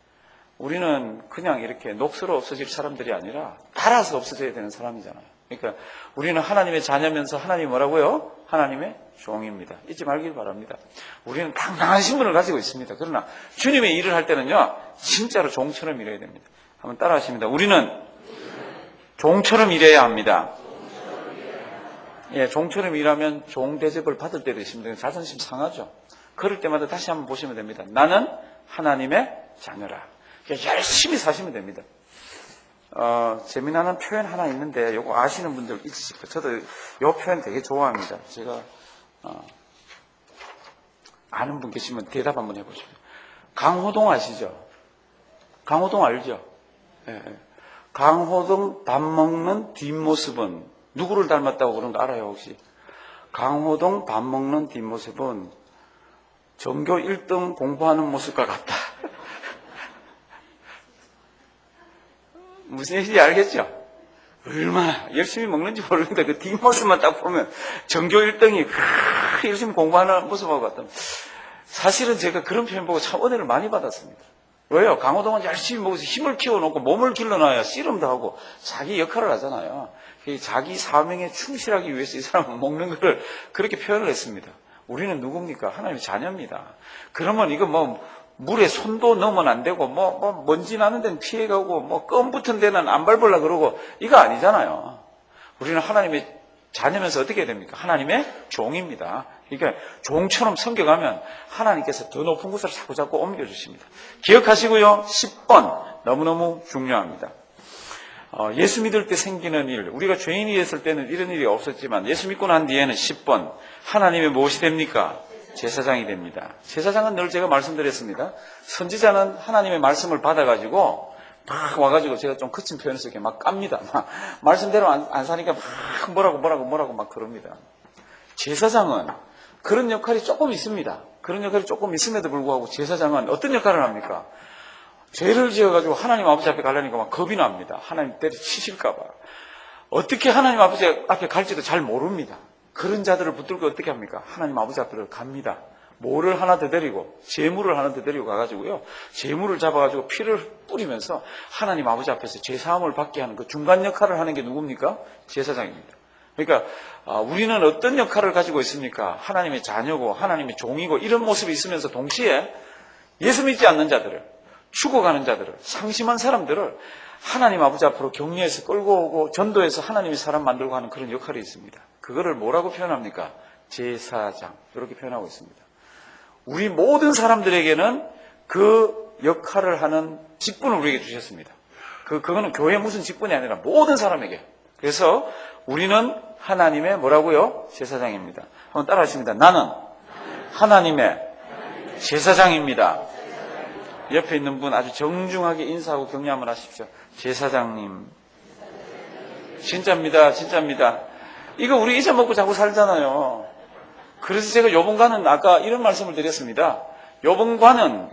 우리는 그냥 이렇게 녹슬어 없어질 사람들이 아니라 달아서 없어져야 되는 사람이잖아요. 그러니까 우리는 하나님의 자녀면서 하나님이 뭐라고요? 하나님의 종입니다. 잊지 말길 바랍니다. 우리는 당당한 신분을 가지고 있습니다. 그러나 주님의 일을 할 때는요, 진짜로 종처럼 일해야 됩니다. 한번 따라 하십니다. 우리는 종처럼 일해야 합니다. 예, 종처럼 일하면 종 대접을 받을 때도 있습니다. 자존심 상하죠. 그럴 때마다 다시 한번 보시면 됩니다. 나는 하나님의 자녀라. 열심히 사시면 됩니다. 재미나는 표현 하나 있는데 이거 아시는 분들 있으실 거예요. 저도 이 표현 되게 좋아합니다. 제가 아는 분 계시면 대답 한번 해보시죠. 강호동 아시죠? 강호동 알죠? 예. 강호동 밥 먹는 뒷모습은 누구를 닮았다고 그런 거 알아요 혹시? 강호동 밥 먹는 뒷모습은 전교 1등 공부하는 모습과 같다. 무슨 얘기인지 알겠죠? 얼마나 열심히 먹는지 모르는데 그 뒷모습만 딱 보면 전교 1등이 열심히 공부하는 모습하고 같다. 사실은 제가 그런 표현 보고 참 은혜를 많이 받았습니다. 왜요? 강호동은 열심히 먹어서 힘을 키워놓고 몸을 길러놔야 씨름도 하고 자기 역할을 하잖아요. 자기 사명에 충실하기 위해서 이 사람은 먹는 거를 그렇게 표현을 했습니다. 우리는 누굽니까? 하나님의 자녀입니다. 그러면 이거 뭐 물에 손도 넣으면 안 되고 뭐 먼지 나는 데는 피해가고 뭐 껌 붙은 데는 안 밟으려 그러고 이거 아니잖아요. 우리는 하나님의 자녀면서 어떻게 해야 됩니까? 하나님의 종입니다. 그러니까 종처럼 섬겨가면 하나님께서 더 높은 곳으로 자꾸 옮겨주십니다. 기억하시고요. 10번 너무너무 중요합니다. 예수 믿을 때 생기는 일, 우리가 죄인이 됐을 때는 이런 일이 없었지만 예수 믿고 난 뒤에는 10번 하나님의 무엇이 됩니까? 제사장이 됩니다. 제사장은 늘 제가 말씀드렸습니다. 선지자는 하나님의 말씀을 받아가지고 막 와가지고 제가 좀 거친 표현을 이렇게 막 깝니다. 막 말씀대로 안 사니까 막 뭐라고 막 그럽니다. 제사장은 그런 역할이 조금 있습니다. 그런 역할이 조금 있음에도 불구하고 제사장은 어떤 역할을 합니까? 죄를 지어가지고 하나님 아버지 앞에 가려니까 막 겁이 납니다. 하나님 때려치실까봐. 어떻게 하나님 아버지 앞에 갈지도 잘 모릅니다. 그런 자들을 붙들고 어떻게 합니까? 하나님 아버지 앞으로 갑니다. 뭐를 하나 더 데리고, 재물을 하나 더 데리고 가가지고요. 재물을 잡아가지고 피를 뿌리면서 하나님 아버지 앞에서 제사함을 받게 하는 그 중간 역할을 하는 게 누굽니까? 제사장입니다. 그러니까 우리는 어떤 역할을 가지고 있습니까? 하나님의 자녀고 하나님의 종이고 이런 모습이 있으면서 동시에 예수 믿지 않는 자들을 죽어가는 자들을, 상심한 사람들을 하나님 아버지 앞으로 격려해서 끌고 오고 전도해서 하나님의 사람 만들고 하는 그런 역할이 있습니다. 그거를 뭐라고 표현합니까? 제사장. 이렇게 표현하고 있습니다. 우리 모든 사람들에게는 그 역할을 하는 직분을 우리에게 주셨습니다. 그거는 교회 무슨 직분이 아니라 모든 사람에게. 그래서 우리는 하나님의 뭐라고요? 제사장입니다. 한번 따라 하십니다. 나는 하나님의 제사장입니다. 옆에 있는 분 아주 정중하게 인사하고 격려 한번 하십시오. 제사장님. 진짜입니다. 진짜입니다. 이거 우리 잊어먹고 자꾸 살잖아요. 그래서 제가 요번과는 아까 이런 말씀을 드렸습니다. 요번과는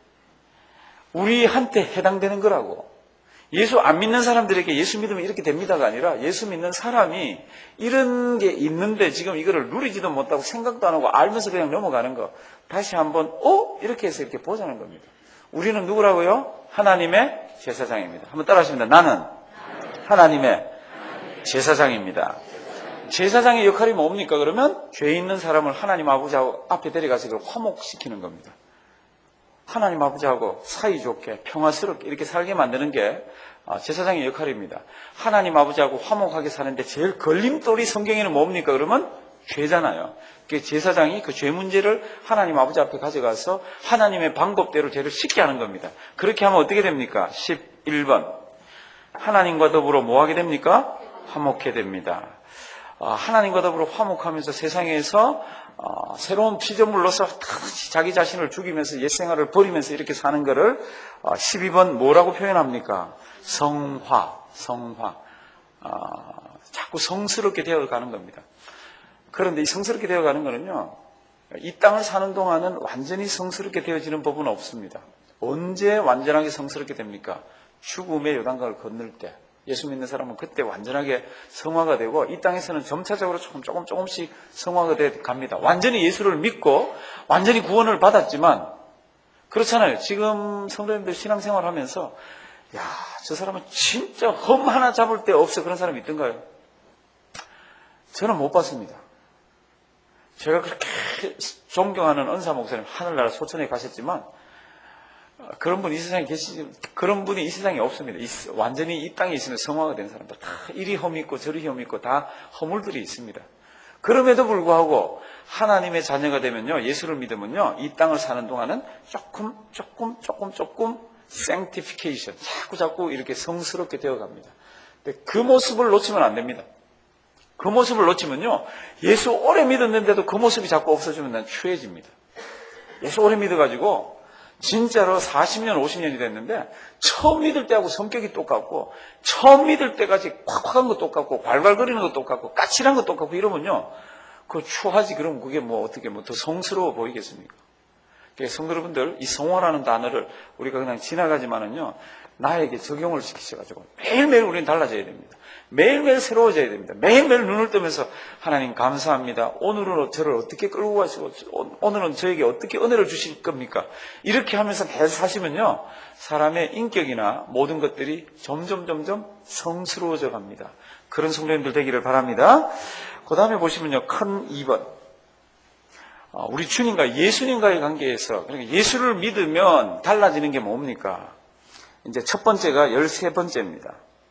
우리한테 해당되는 거라고. 예수 안 믿는 사람들에게 예수 믿으면 이렇게 됩니다가 아니라 예수 믿는 사람이 이런 게 있는데 지금 이거를 누리지도 못하고 생각도 안 하고 알면서 그냥 넘어가는 거. 다시 한번 이렇게 해서 이렇게 보자는 겁니다. 우리는 누구라고요? 하나님의 제사장입니다. 한번 따라 하십니다. 나는 하나님의 제사장입니다. 제사장의 역할이 뭡니까? 그러면 죄 있는 사람을 하나님 아버지하고 앞에 데려가서 그걸 화목시키는 겁니다. 하나님 아버지하고 사이좋게 평화스럽게 이렇게 살게 만드는 게 제사장의 역할입니다. 하나님 아버지하고 화목하게 사는데 제일 걸림돌이 성경에는 뭡니까? 그러면 죄잖아요. 제사장이 그 죄 문제를 하나님 아버지 앞에 가져가서 하나님의 방법대로 죄를 씻게 하는 겁니다. 그렇게 하면 어떻게 됩니까? 11번. 하나님과 더불어 뭐 하게 됩니까? 화목해 됩니다. 하나님과 더불어 화목하면서 세상에서 새로운 피조물로서 자기 자신을 죽이면서 옛생활을 버리면서 이렇게 사는 거를 12번 뭐라고 표현합니까? 성화. 자꾸 성스럽게 되어가는 겁니다. 그런데 이 성스럽게 되어가는 거는요, 이 땅을 사는 동안은 완전히 성스럽게 되어지는 법은 없습니다. 언제 완전하게 성스럽게 됩니까? 죽음의 요단강을 건널 때. 예수 믿는 사람은 그때 완전하게 성화가 되고 이 땅에서는 점차적으로 조금씩 성화가 돼 갑니다. 완전히 예수를 믿고 완전히 구원을 받았지만 그렇잖아요. 지금 성도님들 신앙생활 하면서 저 사람은 진짜 흠 하나 잡을 데 없어 그런 사람이 있던가요? 저는 못 봤습니다. 제가 그렇게 존경하는 은사 목사님 하늘나라 소천에 가셨지만 그런 분이 이 세상에 그런 분이 이 세상에 없습니다. 완전히 이 땅에 있으면 성화가 된 사람들 다 이리 험이 있고 저리 험이 있고 다 허물들이 있습니다. 그럼에도 불구하고 하나님의 자녀가 되면요, 예수를 믿으면요, 이 땅을 사는 동안은 조금 sanctification, 자꾸 이렇게 성스럽게 되어갑니다. 근데 그 모습을 놓치면 안 됩니다. 그 모습을 놓치면요, 예수 오래 믿었는데도 그 모습이 자꾸 없어지면 난 추해집니다. 예수 오래 믿어가지고 진짜로 40년, 50년이 됐는데 처음 믿을 때하고 성격이 똑같고 처음 믿을 때까지 콱콱한 거 똑같고 괄괄거리는 거 똑같고 까칠한 거 똑같고 이러면요, 그거 추하지. 그럼 그게 어떻게 더 성스러워 보이겠습니까? 그러니까 성도 여러분들, 이 성화라는 단어를 우리가 그냥 지나가지만은요, 나에게 적용을 시키셔가지고 매일매일 우리는 달라져야 됩니다. 매일매일 새로워져야 됩니다. 매일매일 눈을 뜨면서 하나님 감사합니다. 오늘은 저를 어떻게 끌고 가시고 오늘은 저에게 어떻게 은혜를 주실 겁니까? 이렇게 하면서 계속 사시면요, 사람의 인격이나 모든 것들이 점점 성스러워져 갑니다. 그런 성도님들 되기를 바랍니다. 그 다음에 보시면요, 큰 2번. 우리 주님과 예수님과의 관계에서, 그러니까 예수를 믿으면 달라지는 게 뭡니까? 이제 첫 번째가 13번째입니다.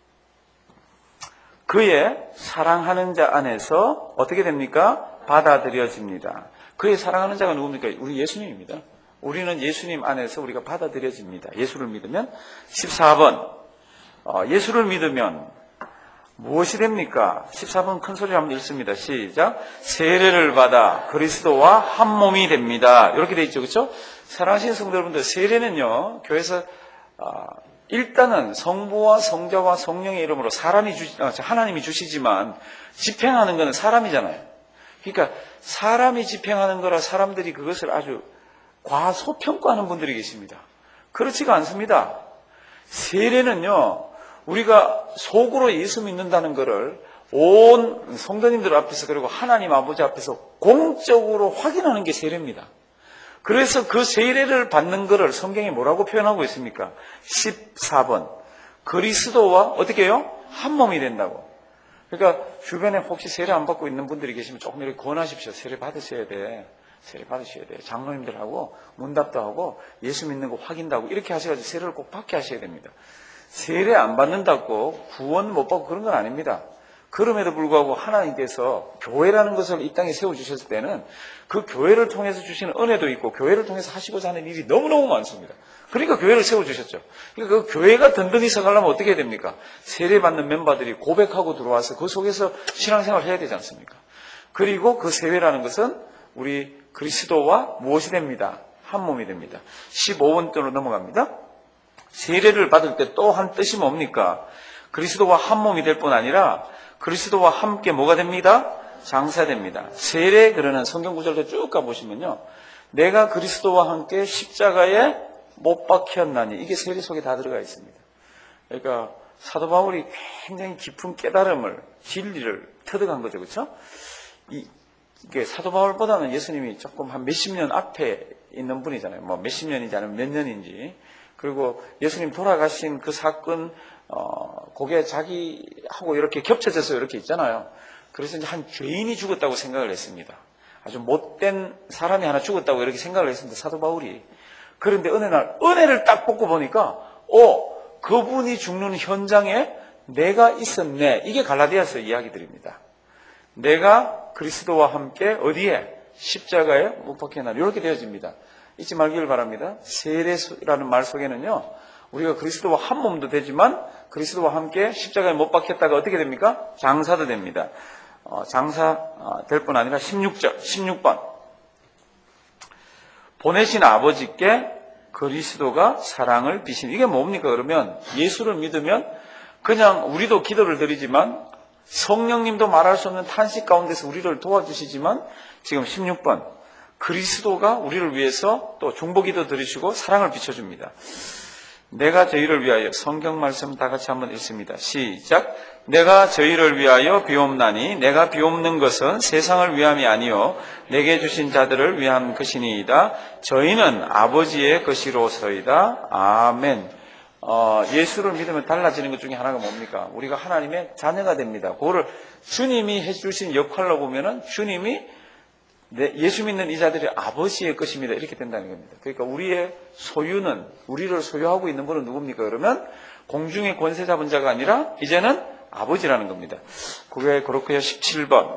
그의 사랑하는 자 안에서 어떻게 됩니까? 받아들여집니다. 그의 사랑하는 자가 누굽니까? 우리 예수님입니다. 우리는 예수님 안에서 우리가 받아들여집니다. 예수를 믿으면. 14번. 예수를 믿으면 무엇이 됩니까? 14번 큰 소리로 한번 읽습니다. 시작. 세례를 받아 그리스도와 한 몸이 됩니다. 이렇게 돼 있죠. 그렇죠? 사랑하시는 성도 여러분들, 세례는요, 교회에서 일단은 성부와 성자와 성령의 이름으로 하나님이 주시지만 집행하는 것은 사람이잖아요. 그러니까 사람이 집행하는 거라 사람들이 그것을 아주 과소평가하는 분들이 계십니다. 그렇지가 않습니다. 세례는요, 우리가 속으로 예수 믿는다는 것을 온 성도님들 앞에서 그리고 하나님 아버지 앞에서 공적으로 확인하는 게 세례입니다. 그래서 그 세례를 받는 것을 성경이 뭐라고 표현하고 있습니까? 14번. 그리스도와 어떻게 해요? 한 몸이 된다고. 그러니까 주변에 혹시 세례 안 받고 있는 분들이 계시면 조금 이렇게 권하십시오. 세례 받으셔야 돼. 세례 받으셔야 돼요. 장로님들하고 문답도 하고 예수 믿는 거 확인도 하고 이렇게 하셔가지고 세례를 꼭 받게 하셔야 됩니다. 세례 안 받는다고 구원 못 받고 그런 건 아닙니다. 그럼에도 불구하고 하나님께서 교회라는 것을 이 땅에 세워주셨을 때는 그 교회를 통해서 주시는 은혜도 있고 교회를 통해서 하시고자 하는 일이 너무너무 많습니다. 그러니까 교회를 세워주셨죠. 그러니까 그 교회가 든든히 서가려면 어떻게 해야 됩니까? 세례받는 멤버들이 고백하고 들어와서 그 속에서 신앙생활을 해야 되지 않습니까? 그리고 그 세례라는 것은 우리 그리스도와 무엇이 됩니다? 한 몸이 됩니다. 15번째로 넘어갑니다. 세례를 받을 때 또 한 뜻이 뭡니까? 그리스도와 한 몸이 될 뿐 아니라 그리스도와 함께 뭐가 됩니다? 장사됩니다. 세례 그러는 성경 구절도 쭉 가보시면요. 내가 그리스도와 함께 십자가에 못 박혔나니 이게 세례 속에 다 들어가 있습니다. 그러니까 사도 바울이 굉장히 깊은 깨달음을 진리를 터득한 거죠. 그렇죠? 이게 사도 바울보다는 예수님이 조금 한 몇십 년 앞에 있는 분이잖아요. 뭐 몇십 년인지 아니면 몇 년인지. 그리고 예수님 돌아가신 그 사건 그게 자기하고 이렇게 겹쳐져서 이렇게 있잖아요. 그래서 이제 한 죄인이 죽었다고 생각을 했습니다. 아주 못된 사람이 하나 죽었다고 이렇게 생각을 했습니다. 사도 바울이. 그런데 어느 날 은혜를 딱 뽑고 보니까 그분이 죽는 현장에 내가 있었네. 이게 갈라디아서 이야기들입니다. 내가 그리스도와 함께 어디에? 십자가에 못 박혀나 이렇게 되어집니다. 잊지 말기를 바랍니다. 세례라는 말 속에는요. 우리가 그리스도와 한 몸도 되지만 그리스도와 함께 십자가에 못 박혔다가 어떻게 됩니까? 장사도 됩니다. 장사 될 뿐 아니라 16번 보내신 아버지께 그리스도가 사랑을 비신 이게 뭡니까? 그러면 예수를 믿으면 그냥 우리도 기도를 드리지만 성령님도 말할 수 없는 탄식 가운데서 우리를 도와주시지만 지금 16번 그리스도가 우리를 위해서 또 중보기도 드리시고 사랑을 비춰줍니다. 내가 저희를 위하여 성경 말씀 다 같이 한번 읽습니다. 시작. 내가 저희를 위하여 비옵나니 내가 비옵는 것은 세상을 위함이 아니요 내게 주신 자들을 위한 것이니이다. 저희는 아버지의 것이로서이다. 아멘. 예수를 믿으면 달라지는 것 중에 하나가 뭡니까? 우리가 하나님의 자녀가 됩니다. 그거를 주님이 해주신 역할로 보면은 주님이 예수 믿는 이 자들이 아버지의 것입니다. 이렇게 된다는 겁니다. 그러니까 우리의 소유는 우리를 소유하고 있는 분은 누굽니까? 그러면 공중의 권세 잡은 자가 아니라 이제는 아버지라는 겁니다. 그게 그렇고요. 17번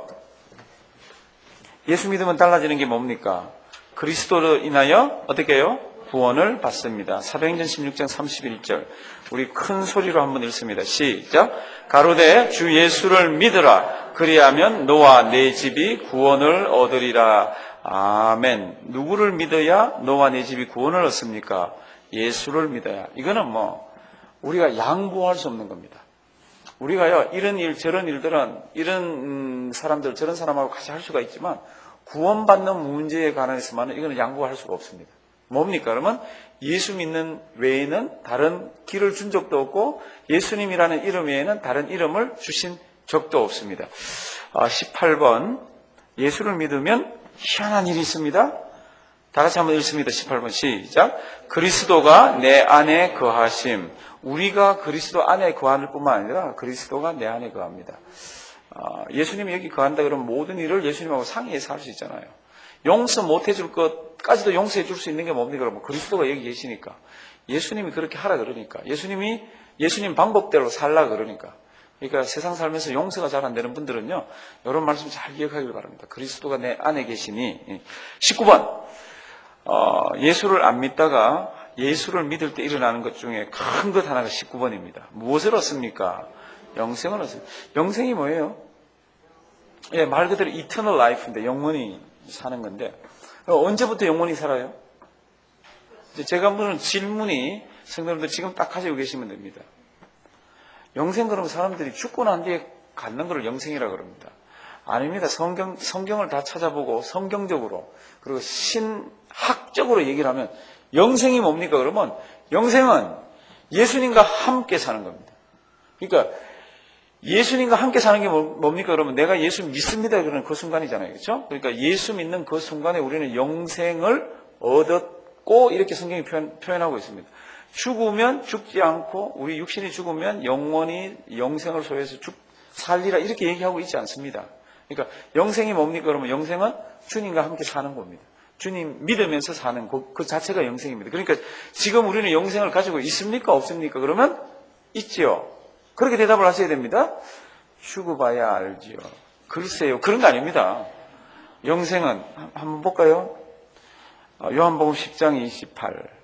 예수 믿으면 달라지는 게 뭡니까? 그리스도로 인하여 어떻게 해요? 구원을 받습니다. 사도행전 16장 31절 우리 큰 소리로 한번 읽습니다. 시작. 가로되 주 예수를 믿으라. 그리하면 너와 내 집이 구원을 얻으리라. 아멘. 누구를 믿어야 너와 내 집이 구원을 얻습니까? 예수를 믿어야. 이거는 우리가 양보할 수 없는 겁니다. 우리가요 이런 일 저런 일들은 이런 사람들 저런 사람하고 같이 할 수가 있지만 구원받는 문제에 관해서만은 이거는 양보할 수가 없습니다. 뭡니까? 그러면 예수 믿는 외에는 다른 길을 준 적도 없고 예수님이라는 이름 외에는 다른 이름을 주신 적도 없습니다. 18번 예수를 믿으면 희한한 일이 있습니다. 다 같이 한번 읽습니다. 18번 시작. 그리스도가 내 안에 거하심. 우리가 그리스도 안에 거할 뿐만 아니라 그리스도가 내 안에 거합니다. 예수님이 여기 거한다 그러면 모든 일을 예수님하고 상의해서 할 수 있잖아요. 용서 못 해줄 것까지도 용서해 줄 수 있는 게 뭡니까? 그러면 그리스도가 여기 계시니까. 예수님이 그렇게 하라 그러니까. 예수님 방법대로 살라 그러니까. 그러니까 세상 살면서 용서가 잘 안 되는 분들은요. 이런 말씀 잘 기억하길 바랍니다. 그리스도가 내 안에 계시니. 19번. 예수를 안 믿다가 예수를 믿을 때 일어나는 것 중에 큰 것 하나가 19번입니다. 무엇을 얻습니까? 영생을 얻습니다. 영생이 뭐예요? 예, 말 그대로 eternal life인데 영원히 사는 건데 언제부터 영원히 살아요? 제가 물은 질문이 성도님들 지금 딱 가지고 계시면 됩니다. 영생 그러면 사람들이 죽고 난 뒤에 갖는 걸 영생이라고 그럽니다. 아닙니다. 성경을 다 찾아보고 성경적으로 그리고 신학적으로 얘기를 하면 영생이 뭡니까? 그러면 영생은 예수님과 함께 사는 겁니다. 그러니까 예수님과 함께 사는 게 뭡니까? 그러면 내가 예수 믿습니다. 그러는 그 순간이잖아요. 그렇죠? 그러니까 예수 믿는 그 순간에 우리는 영생을 얻었고 이렇게 성경이 표현하고 있습니다. 죽으면 죽지 않고 우리 육신이 죽으면 영원히 영생을 소유해서 살리라 이렇게 얘기하고 있지 않습니다. 그러니까 영생이 뭡니까? 그러면 영생은 주님과 함께 사는 겁니다. 주님 믿으면서 사는 그 자체가 영생입니다. 그러니까 지금 우리는 영생을 가지고 있습니까? 없습니까? 그러면 있지요. 그렇게 대답을 하셔야 됩니다. 죽어봐야 알지요. 글쎄요. 그런 거 아닙니다. 영생은 한번 볼까요? 요한복음 10장 28.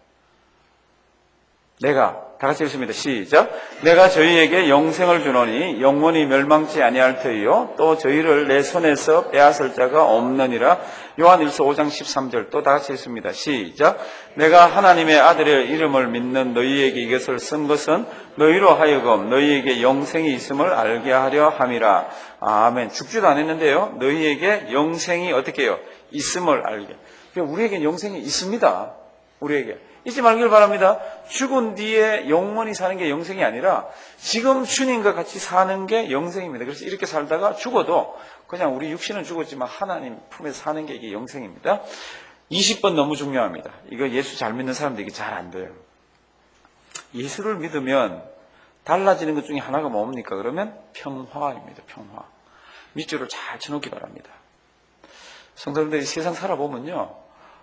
내가 다 같이 읽습니다. 시작. 내가 저희에게 영생을 주노니 영원히 멸망치 아니할 터이요 또 저희를 내 손에서 빼앗을 자가 없느니라. 요한일서 5장 13절 또 다 같이 읽습니다. 시작. 내가 하나님의 아들의 이름을 믿는 너희에게 이것을 쓴 것은 너희로 하여금 너희에게 영생이 있음을 알게 하려 함이라. 아멘. 죽지도 않았는데요. 너희에게 영생이 어떻게 해요? 있음을 알게. 그러니까 우리에게 영생이 있습니다. 우리에게. 잊지 말길 바랍니다. 죽은 뒤에 영원히 사는 게 영생이 아니라 지금 주님과 같이 사는 게 영생입니다. 그래서 이렇게 살다가 죽어도 그냥 우리 육신은 죽었지만 하나님 품에서 사는 게 이게 영생입니다. 20번 너무 중요합니다. 이거 예수 잘 믿는 사람들이 잘 안 돼요. 예수를 믿으면 달라지는 것 중에 하나가 뭡니까? 그러면 평화입니다. 평화. 밑줄을 잘 쳐놓기 바랍니다. 성도님들이 세상 살아보면요.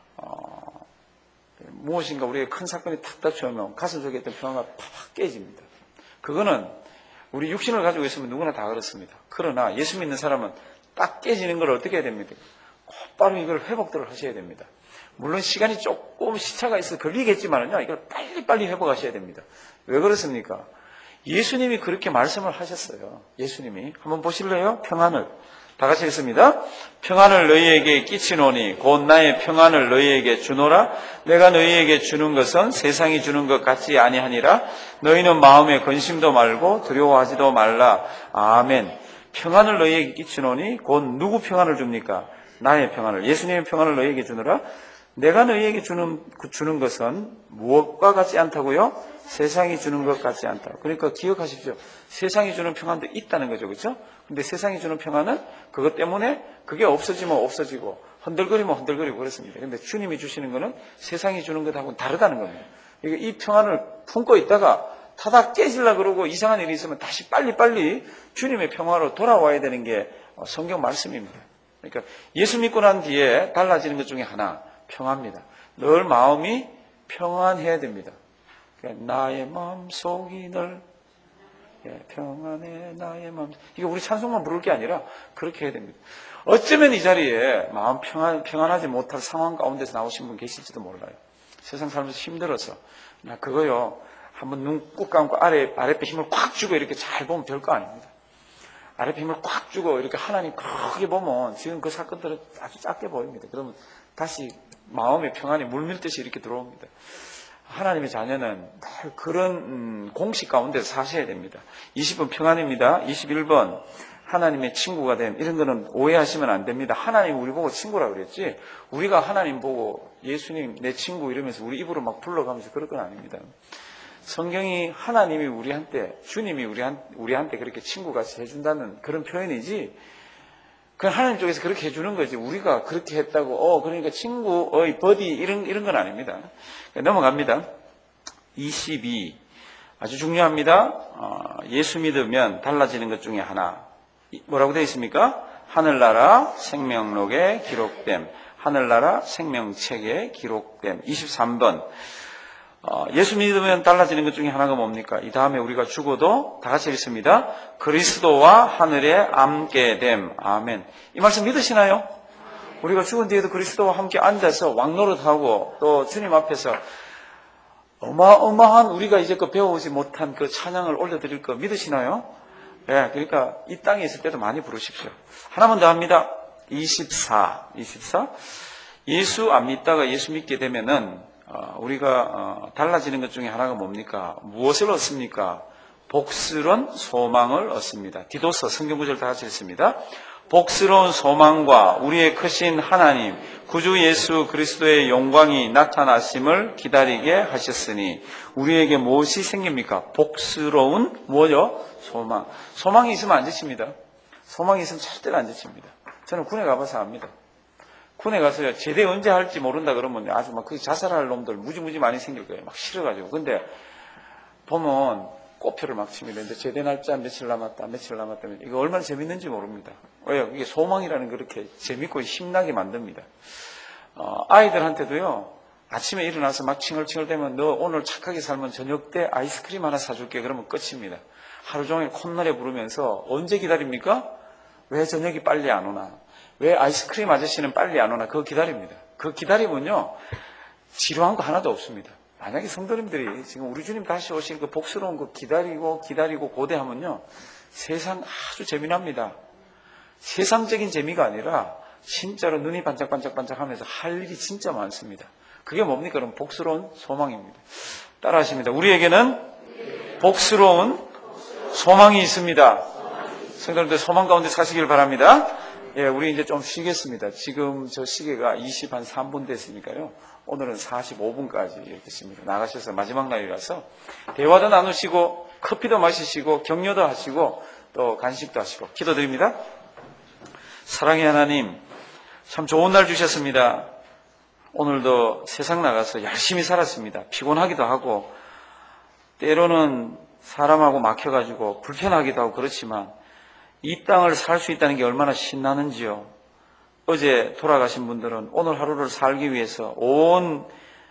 무엇인가 우리의 큰 사건이 탁 닥쳐오면 가슴 속에 있던 평화가 팍 깨집니다. 그거는 우리 육신을 가지고 있으면 누구나 다 그렇습니다. 그러나 예수 믿는 사람은 딱 깨지는 걸 어떻게 해야 됩니까? 곧바로 이걸 회복들을 하셔야 됩니다. 물론 시간이 조금 시차가 있어 걸리겠지만요, 이걸 빨리빨리 회복하셔야 됩니다. 왜 그렇습니까? 예수님이 그렇게 말씀을 하셨어요. 예수님이. 한번 보실래요? 평안을. 다 같이 읽습니다. 평안을 너희에게 끼치노니 곧 나의 평안을 너희에게 주노라. 내가 너희에게 주는 것은 세상이 주는 것 같지 아니하니라. 너희는 마음에 근심도 말고 두려워하지도 말라. 아멘. 평안을 너희에게 끼치노니 곧 누구 평안을 줍니까? 나의 평안을. 예수님의 평안을 너희에게 주노라. 내가 너희에게 주는 것은 무엇과 같지 않다고요? 세상이 주는 것 같지 않다. 그러니까 기억하십시오. 세상이 주는 평안도 있다는 거죠. 그렇죠? 근데 세상이 주는 평안은 그것 때문에 그게 없어지면 없어지고 흔들거리면 흔들거리고 그렇습니다. 근데 주님이 주시는 거는 세상이 주는 것하고는 다르다는 겁니다. 이 평안을 품고 있다가 타다 깨지려고 그러고 이상한 일이 있으면 다시 빨리빨리 주님의 평화로 돌아와야 되는 게 성경 말씀입니다. 그러니까 예수 믿고 난 뒤에 달라지는 것 중에 하나, 평화입니다. 늘 마음이 평안해야 됩니다. 나의 마음속이 늘 평안해 나의 마음. 이게 우리 찬송만 부를 게 아니라 그렇게 해야 됩니다. 어쩌면 이 자리에 마음 평안하지 못할 상황 가운데서 나오신 분 계실지도 몰라요. 세상 살면서 힘들어서 나 그거요 한번 눈 꾹 감고 아랫배 힘을 꽉 주고 이렇게 잘 보면 별거 아닙니다. 아랫배 힘을 꽉 주고 이렇게 하나님 크게 보면 지금 그 사건들은 아주 작게 보입니다. 그러면 다시 마음의 평안이 물밀듯이 이렇게 들어옵니다. 하나님의 자녀는 늘 그런 공식 가운데 사셔야 됩니다. 20번 평안입니다. 21번 하나님의 친구가 됨. 이런 거는 오해하시면 안 됩니다. 하나님 우리 보고 친구라고 그랬지 우리가 하나님 보고 예수님 내 친구 이러면서 우리 입으로 막 불러가면서 그럴 건 아닙니다. 성경이 하나님이 우리한테 주님이 우리한테 그렇게 친구같이 해준다는 그런 표현이지 그건 하나님 쪽에서 그렇게 해주는 거지 우리가 그렇게 했다고 그러니까 친구 버디 이런 건 아닙니다. 넘어갑니다. 22 아주 중요합니다. 예수 믿으면 달라지는 것 중에 하나 뭐라고 되어 있습니까? 하늘나라 생명록에 기록됨. 하늘나라 생명책에 기록됨. 23번 예수 믿으면 달라지는 것 중에 하나가 뭡니까? 이 다음에 우리가 죽어도 다 같이 읽습니다. 그리스도와 하늘에 앉게 됨. 아멘. 이 말씀 믿으시나요? 우리가 죽은 뒤에도 그리스도와 함께 앉아서 왕노릇하고 또 주님 앞에서 어마어마한 우리가 이제껏 배워오지 못한 그 찬양을 올려드릴 거 믿으시나요? 네, 그러니까 이 땅에 있을 때도 많이 부르십시오. 하나만 더 합니다. 24. 예수 안 믿다가 예수 믿게 되면은 우리가 달라지는 것 중에 하나가 뭡니까? 무엇을 얻습니까? 복스러운 소망을 얻습니다. 디도서 성경구절 다 같이 읽습니다. 복스러운 소망과 우리의 크신 하나님 구주 예수 그리스도의 영광이 나타나심을 기다리게 하셨으니 우리에게 무엇이 생깁니까? 복스러운 뭐죠? 소망. 소망이 있으면 안 지칩니다. 소망이 있으면 절대로 안 지칩니다. 저는 군에 가봐서 압니다. 군에 가서요, 제대 언제 할지 모른다 그러면 아주 막 그 자살할 놈들 무지무지 많이 생길 거예요. 막 싫어가지고. 근데 보면 꽃표를 막 칩니다. 근데 제대 날짜 며칠 남았다. 이거 얼마나 재밌는지 모릅니다. 왜요? 이게 소망이라는 게 그렇게 재밌고 힘나게 만듭니다. 아이들한테도요, 아침에 일어나서 막 칭얼칭얼대면 너 오늘 착하게 살면 저녁 때 아이스크림 하나 사줄게. 그러면 끝입니다. 하루 종일 콧노래 부르면서 언제 기다립니까? 왜 저녁이 빨리 안 오나? 왜 아이스크림 아저씨는 빨리 안 오나? 그거 기다립니다. 그거 기다리면요, 지루한 거 하나도 없습니다. 만약에 성도님들이 지금 우리 주님 다시 오신 그 복스러운 거 기다리고 고대하면요, 세상 아주 재미납니다. 세상적인 재미가 아니라 진짜로 눈이 반짝반짝반짝 하면서 할 일이 진짜 많습니다. 그게 뭡니까? 그럼 복스러운 소망입니다. 따라 하십니다. 우리에게는 복스러운 소망이 있습니다. 성도님들 소망 가운데 사시길 바랍니다. 예, 우리 이제 좀 쉬겠습니다. 지금 저 시계가 20 한 3분 됐으니까요. 오늘은 45분까지 이렇게 씁니다. 나가셔서 마지막 날이라서 대화도 나누시고 커피도 마시시고 격려도 하시고 또 간식도 하시고 기도드립니다. 사랑의 하나님, 참 좋은 날 주셨습니다. 오늘도 세상 나가서 열심히 살았습니다. 피곤하기도 하고 때로는 사람하고 막혀가지고 불편하기도 하고 그렇지만 이 땅을 살 수 있다는 게 얼마나 신나는지요. 어제 돌아가신 분들은 오늘 하루를 살기 위해서 온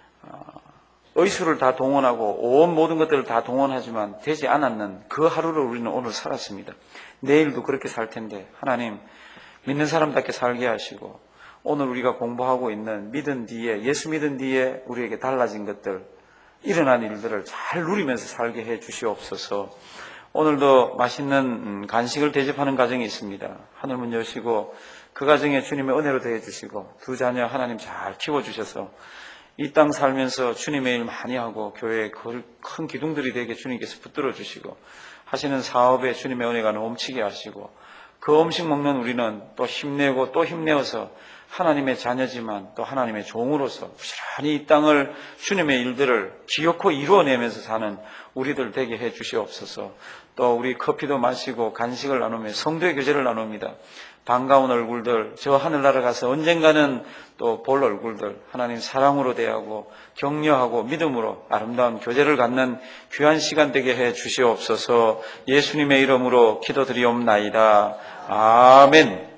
의수를 다 동원하고 온 모든 것들을 다 동원하지만 되지 않았는 그 하루를 우리는 오늘 살았습니다. 내일도 그렇게 살 텐데 하나님, 믿는 사람답게 살게 하시고 오늘 우리가 공부하고 있는 믿은 뒤에, 예수 믿은 뒤에 우리에게 달라진 것들, 일어난 일들을 잘 누리면서 살게 해 주시옵소서. 오늘도 맛있는 간식을 대접하는 가정이 있습니다. 하늘문 여시고 그 가정에 주님의 은혜로 대해 주시고 두 자녀 하나님 잘 키워주셔서 이 땅 살면서 주님의 일 많이 하고 교회에 큰 기둥들이 되게 주님께서 붙들어 주시고 하시는 사업에 주님의 은혜가 넘치게 하시고 그 음식 먹는 우리는 또 힘내고 또 힘내어서 하나님의 자녀지만 또 하나님의 종으로서 부지런히 이 땅을 주님의 일들을 기어코 이루어내면서 사는 우리들 되게 해 주시옵소서. 또 우리 커피도 마시고 간식을 나누며 성도의 교제를 나눕니다. 반가운 얼굴들, 저 하늘나라 가서 언젠가는 또 볼 얼굴들, 하나님 사랑으로 대하고 격려하고 믿음으로 아름다운 교제를 갖는 귀한 시간 되게 해 주시옵소서. 예수님의 이름으로 기도드리옵나이다. 아멘.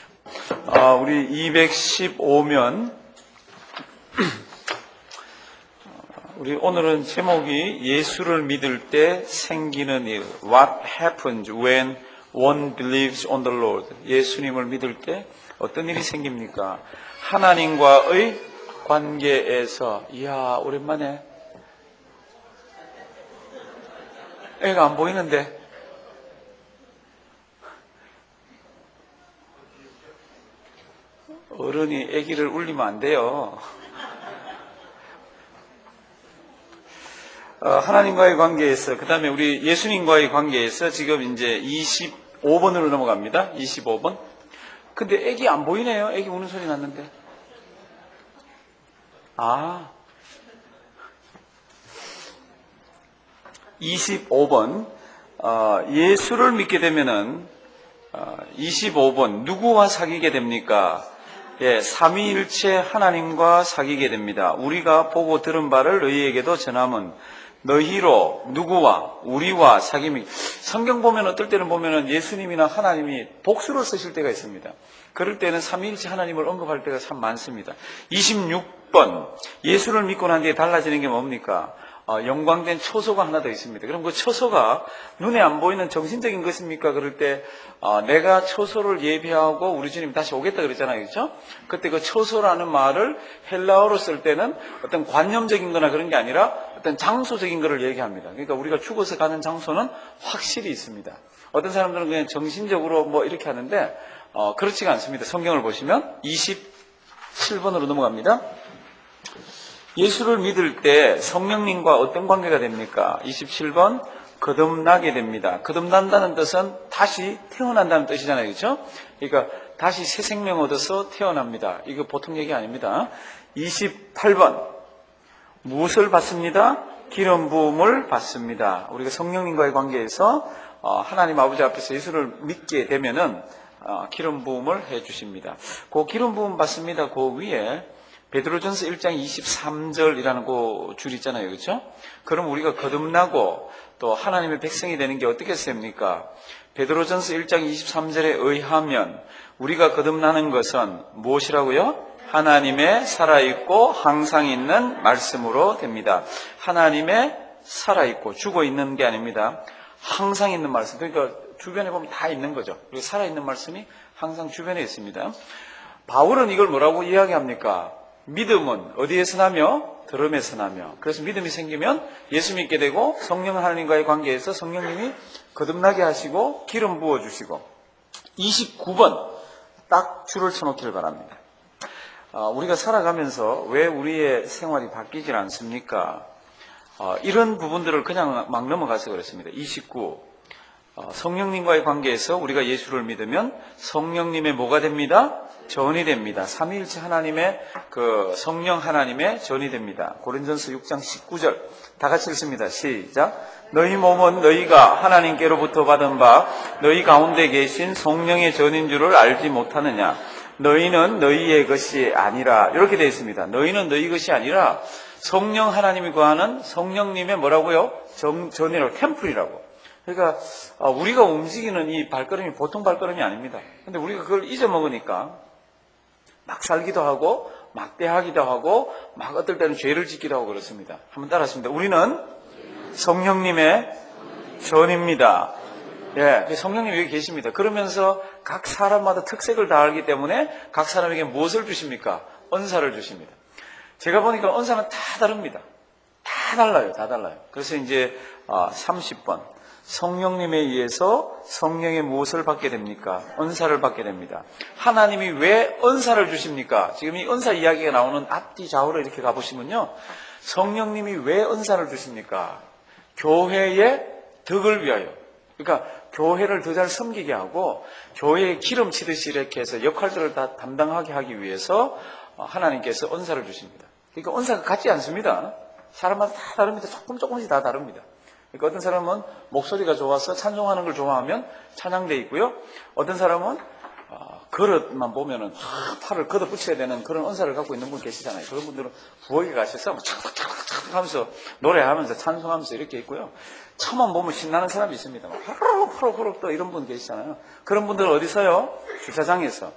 우리 215면 우리 오늘은 제목이 예수를 믿을 때 생기는 일, What happens when one believes on the Lord. 예수님을 믿을 때 어떤 일이 생깁니까? 하나님과의 관계에서. 이야, 오랜만에 애가 안 보이는데 어른이 애기를 울리면 안 돼요. 하나님과의 관계에서, 그 다음에 우리 예수님과의 관계에서 지금 이제 25번으로 넘어갑니다. 25번. 근데 애기 안 보이네요. 애기 우는 소리 났는데. 25번. 예수를 믿게 되면은 25번 누구와 사귀게 됩니까? 예, 삼위일체 하나님과 사귀게 됩니다. 우리가 보고 들은 바를 너희에게도 전함은 너희로 누구와 우리와 사귐이. 성경 보면 어떨 때는 보면은 예수님이나 하나님이 복수로 쓰실 때가 있습니다. 그럴 때는 삼위일체 하나님을 언급할 때가 참 많습니다. 26번 예수를 믿고 난 뒤에 달라지는 게 뭡니까? 영광된 초소가 하나 더 있습니다. 그럼 그 초소가 눈에 안 보이는 정신적인 것입니까? 그럴 때 내가 초소를 예배하고 우리 주님 다시 오겠다 그랬잖아요. 그렇죠? 그때 그 초소라는 말을 헬라어로 쓸 때는 어떤 관념적인 거나 그런 게 아니라 어떤 장소적인 거를 얘기합니다. 그러니까 우리가 죽어서 가는 장소는 확실히 있습니다. 어떤 사람들은 그냥 정신적으로 뭐 이렇게 하는데 그렇지가 않습니다. 성경을 보시면 27번으로 넘어갑니다. 예수를 믿을 때 성령님과 어떤 관계가 됩니까? 27번 거듭나게 됩니다. 거듭난다는 뜻은 다시 태어난다는 뜻이잖아요. 그렇죠? 그러니까 다시 새 생명 얻어서 태어납니다. 이거 보통 얘기 아닙니다. 28번 무엇을 받습니다? 기름 부음을 받습니다. 우리가 성령님과의 관계에서 하나님 아버지 앞에서 예수를 믿게 되면은 기름 부음을 해 주십니다. 그 기름 부음 받습니다. 그 위에 베드로전서 1장 23절이라는 그 줄 있잖아요. 그렇죠? 그럼 우리가 거듭나고 또 하나님의 백성이 되는 게 어떻게 됩니까? 베드로전서 1장 23절에 의하면 우리가 거듭나는 것은 무엇이라고요? 하나님의 살아있고 항상 있는 말씀으로 됩니다. 하나님의 살아있고 죽어있는 게 아닙니다. 항상 있는 말씀. 그러니까 주변에 보면 다 있는 거죠. 그리고 살아있는 말씀이 항상 주변에 있습니다. 바울은 이걸 뭐라고 이야기합니까? 믿음은 어디에서 나며? 들음에서 나며. 그래서 믿음이 생기면 예수 믿게 되고 성령 하나님과의 관계에서 성령님이 거듭나게 하시고 기름 부어주시고. 29번 딱 줄을 쳐놓기를 바랍니다. 우리가 살아가면서 왜 우리의 생활이 바뀌질 않습니까? 이런 부분들을 그냥 막 넘어가서 그렇습니다. 29. 성령님과의 관계에서 우리가 예수를 믿으면 성령님의 뭐가 됩니다? 전이 됩니다. 삼위일체 하나님의 그 성령 하나님의 전이 됩니다. 고린전서 6장 19절 다 같이 읽습니다. 시작. 너희 몸은 너희가 하나님께로부터 받은 바 너희 가운데 계신 성령의 전인 줄을 알지 못하느냐. 너희는 너희의 것이 아니라. 이렇게 되어 있습니다. 너희는 너희 것이 아니라 성령 하나님이 거하는 성령님의 뭐라고요? 전이라고, 템플이라고. 그러니까 우리가 움직이는 이 발걸음이 보통 발걸음이 아닙니다. 근데 우리가 그걸 잊어먹으니까 막 살기도 하고 막대하기도 하고 막 어떨 때는 죄를 짓기도 하고 그렇습니다. 한번 따라하십니다. 우리는 성령님의 전입니다. 예, 성령님이 여기 계십니다. 그러면서 각 사람마다 특색을 다 알기 때문에 각 사람에게 무엇을 주십니까? 언사를 주십니다. 제가 보니까 언사는 다 다릅니다. 다 달라요. 다 달라요. 그래서 이제 30번 성령님에 의해서 성령의 무엇을 받게 됩니까? 언사를 받게 됩니다. 하나님이 왜 언사를 주십니까? 지금 이 언사 이야기가 나오는 앞뒤 좌우로 이렇게 가보시면요. 성령님이 왜 언사를 주십니까? 교회의 덕을 위하여. 그러니까 교회를 더 잘 섬기게 하고 교회에 기름 치듯이 이렇게 해서 역할들을 다 담당하게 하기 위해서 하나님께서 언사를 주십니다. 그러니까 언사가 같지 않습니다. 사람마다 다 다릅니다. 조금씩 다 다릅니다. 그러니까 어떤 사람은 목소리가 좋아서 찬송하는 걸 좋아하면 찬양돼 있고요. 어떤 사람은 그릇만 보면은 팔을 걷어붙여야 되는 그런 언사를 갖고 있는 분 계시잖아요. 그런 분들은 부엌에 가셔서 착착착착 하면서 노래하면서 찬송하면서 이렇게 있고요. 차만 보면 신나는 사람이 있습니다. 호록호록 또 이런 분 계시잖아요. 그런 분들은 어디서요? 주차장에서.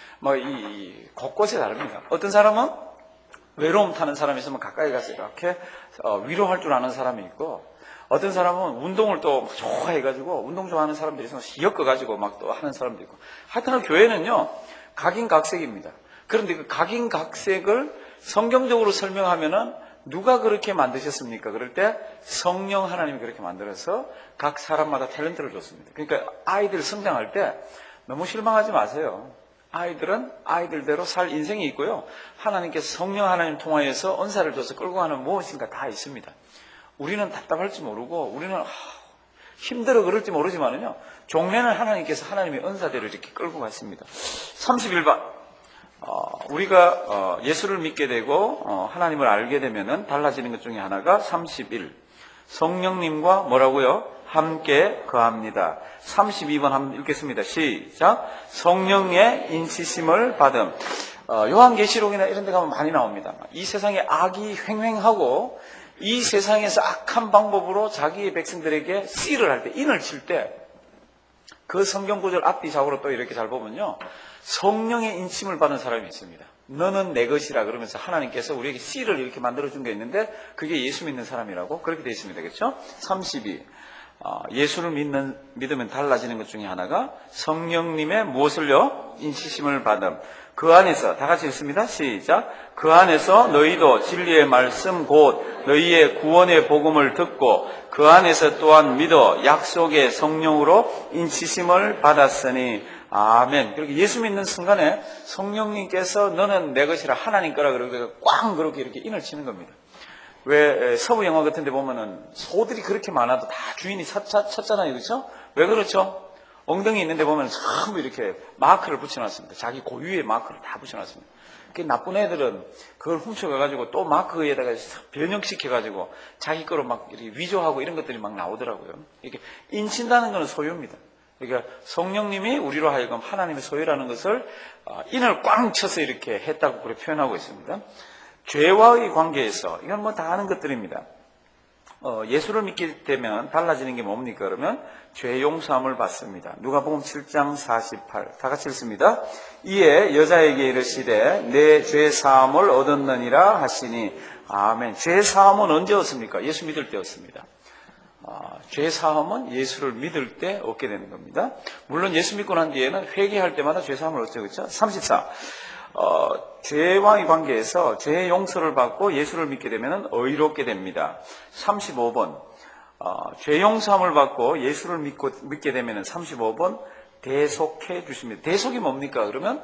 이 곳곳에 다릅니다. 어떤 사람은 외로움 타는 사람이 있으면 가까이 가서 이렇게 위로할 줄 아는 사람이 있고, 어떤 사람은 운동을 또 좋아해가지고 운동 좋아하는 사람들이 있으면 엮어가지고 막 또 하는 사람도 있고. 하여튼 교회는요 각인각색입니다. 그런데 그 각인각색을 성경적으로 설명하면은 누가 그렇게 만드셨습니까? 그럴 때 성령 하나님이 그렇게 만들어서 각 사람마다 탤런트를 줬습니다. 그러니까 아이들 성장할 때 너무 실망하지 마세요. 아이들은 아이들대로 살 인생이 있고요. 하나님께서 성령 하나님 통하여서 언사를 줘서 끌고 가는 무엇인가 다 있습니다. 우리는 답답할지 모르고 우리는 힘들어 그럴지 모르지만은요. 종래는 하나님께서 하나님의 언사대로 이렇게 끌고 갔습니다. 31번. 우리가 예수를 믿게 되고 하나님을 알게 되면은 달라지는 것 중에 하나가 31. 성령님과 뭐라고요? 함께 거합니다. 32번 한번 읽겠습니다. 시작. 성령의 인치심을 받음. 요한계시록이나 이런 데 가면 많이 나옵니다. 이 세상에 악이 횡행하고 이 세상에서 악한 방법으로 자기의 백성들에게 씨를 할 때, 인을 칠 때 그 성경 구절 앞뒤 좌우로 또 이렇게 잘 보면요. 성령의 인침을 받은 사람이 있습니다. 너는 내 것이라 그러면서 하나님께서 우리에게 씨를 이렇게 만들어준 게 있는데 그게 예수 믿는 사람이라고 그렇게 되어 있습니다. 그렇죠? 32. 예수를 믿으면 달라지는 것 중에 하나가 성령님의 무엇을요? 인치심을 받음. 그 안에서 다 같이 읽습니다. 시작. 그 안에서 너희도 진리의 말씀 곧 너희의 구원의 복음을 듣고 그 안에서 또한 믿어 약속의 성령으로 인치심을 받았으니 아멘. 그렇게 예수 믿는 순간에 성령님께서 너는 내 것이라 하나님 거라 그러고 꽝 그렇게 이렇게 인을 치는 겁니다. 왜 서부 영화 같은 데 보면은 소들이 그렇게 많아도 다 주인이 쳤잖아요. 그렇죠? 왜 그렇죠? 엉덩이 있는데 보면 전부 이렇게 마크를 붙여놨습니다. 자기 고유의 마크를 다 붙여놨습니다. 그 나쁜 애들은 그걸 훔쳐가가지고 또 마크에다가 변형시켜가지고 자기 거로 막 이렇게 위조하고 이런 것들이 막 나오더라고요. 이렇게 인친다는 것은 소유입니다. 그러니까 성령님이 우리로 하여금 하나님의 소유라는 것을 인을 꽝 쳐서 이렇게 했다고 그렇게 표현하고 있습니다. 죄와의 관계에서 이건 뭐 다 아는 것들입니다. 예수를 믿게 되면 달라지는 게 뭡니까? 그러면 죄 용서함을 받습니다. 누가복음 7장 48. 다 같이 읽습니다. 이에 여자에게 이르시되 내 죄 사함을 얻었느니라 하시니 아멘. 죄 사함은 언제 얻습니까? 예수 믿을 때 얻습니다. 죄 사함은 예수를 믿을 때 얻게 되는 겁니다. 물론 예수 믿고 난 뒤에는 회개할 때마다 죄 사함을 얻죠. 그렇죠? 34. 죄와의 관계에서 죄 용서를 받고 예수를 믿게 되면 의롭게 됩니다. 35번. 죄 용서함을 받고 예수를 믿게 되면 35번 대속해 주십니다. 대속이 뭡니까? 그러면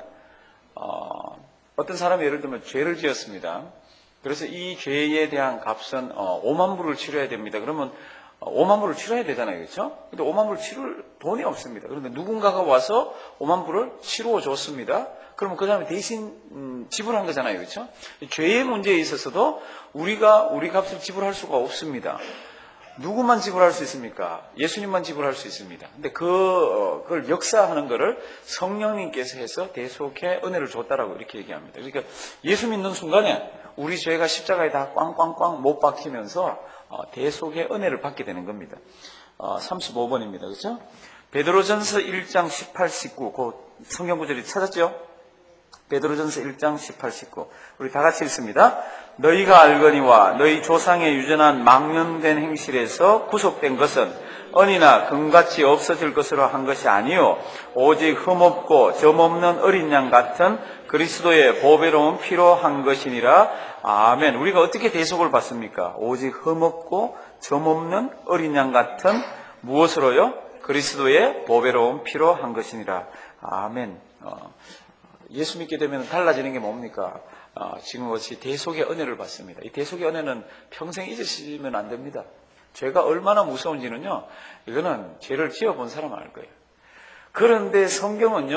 어떤 사람이 예를 들면 죄를 지었습니다. 그래서 이 죄에 대한 값은 5만 불을 치러야 됩니다. 그러면 5만 불을 치러야 되잖아요. 그렇죠? 근데 5만 불을 치를 돈이 없습니다. 그런데 누군가가 와서 5만 불을 치루어 줬습니다. 그러면 그 사람이 대신 지불한 거잖아요. 그렇죠? 죄의 문제에 있어서도 우리가 우리 값을 지불할 수가 없습니다. 누구만 지불할 수 있습니까? 예수님만 지불할 수 있습니다. 근데 그걸 역사하는 거를 성령님께서 해서 대속의 은혜를 줬다라고 이렇게 얘기합니다. 그러니까 예수 믿는 순간에 우리 죄가 십자가에 다 꽝꽝꽝 못 박히면서 대속의 은혜를 받게 되는 겁니다. 35번입니다. 그렇죠? 베드로전서 1장 18, 19 그 성경 구절이 찾았죠? 베드로전서 1장 18, 19 우리 다 같이 읽습니다. 너희가 알거니와 너희 조상의 유전한 망령된 행실에서 구속된 것은 언이나 금같이 없어질 것으로 한 것이 아니요 오직 흠없고 점없는 어린 양 같은 그리스도의 보배로운 피로 한 것이니라. 아멘. 우리가 어떻게 대속을 받습니까? 오직 흠없고 점없는 어린 양 같은 무엇으로요? 그리스도의 보배로운 피로 한 것이니라. 아멘. 예수 믿게 되면 달라지는 게 뭡니까? 지금 같이 대속의 은혜를 받습니다. 이 대속의 은혜는 평생 잊으시면 안 됩니다. 죄가 얼마나 무서운지는요, 이거는 죄를 지어본 사람은 알 거예요. 그런데 성경은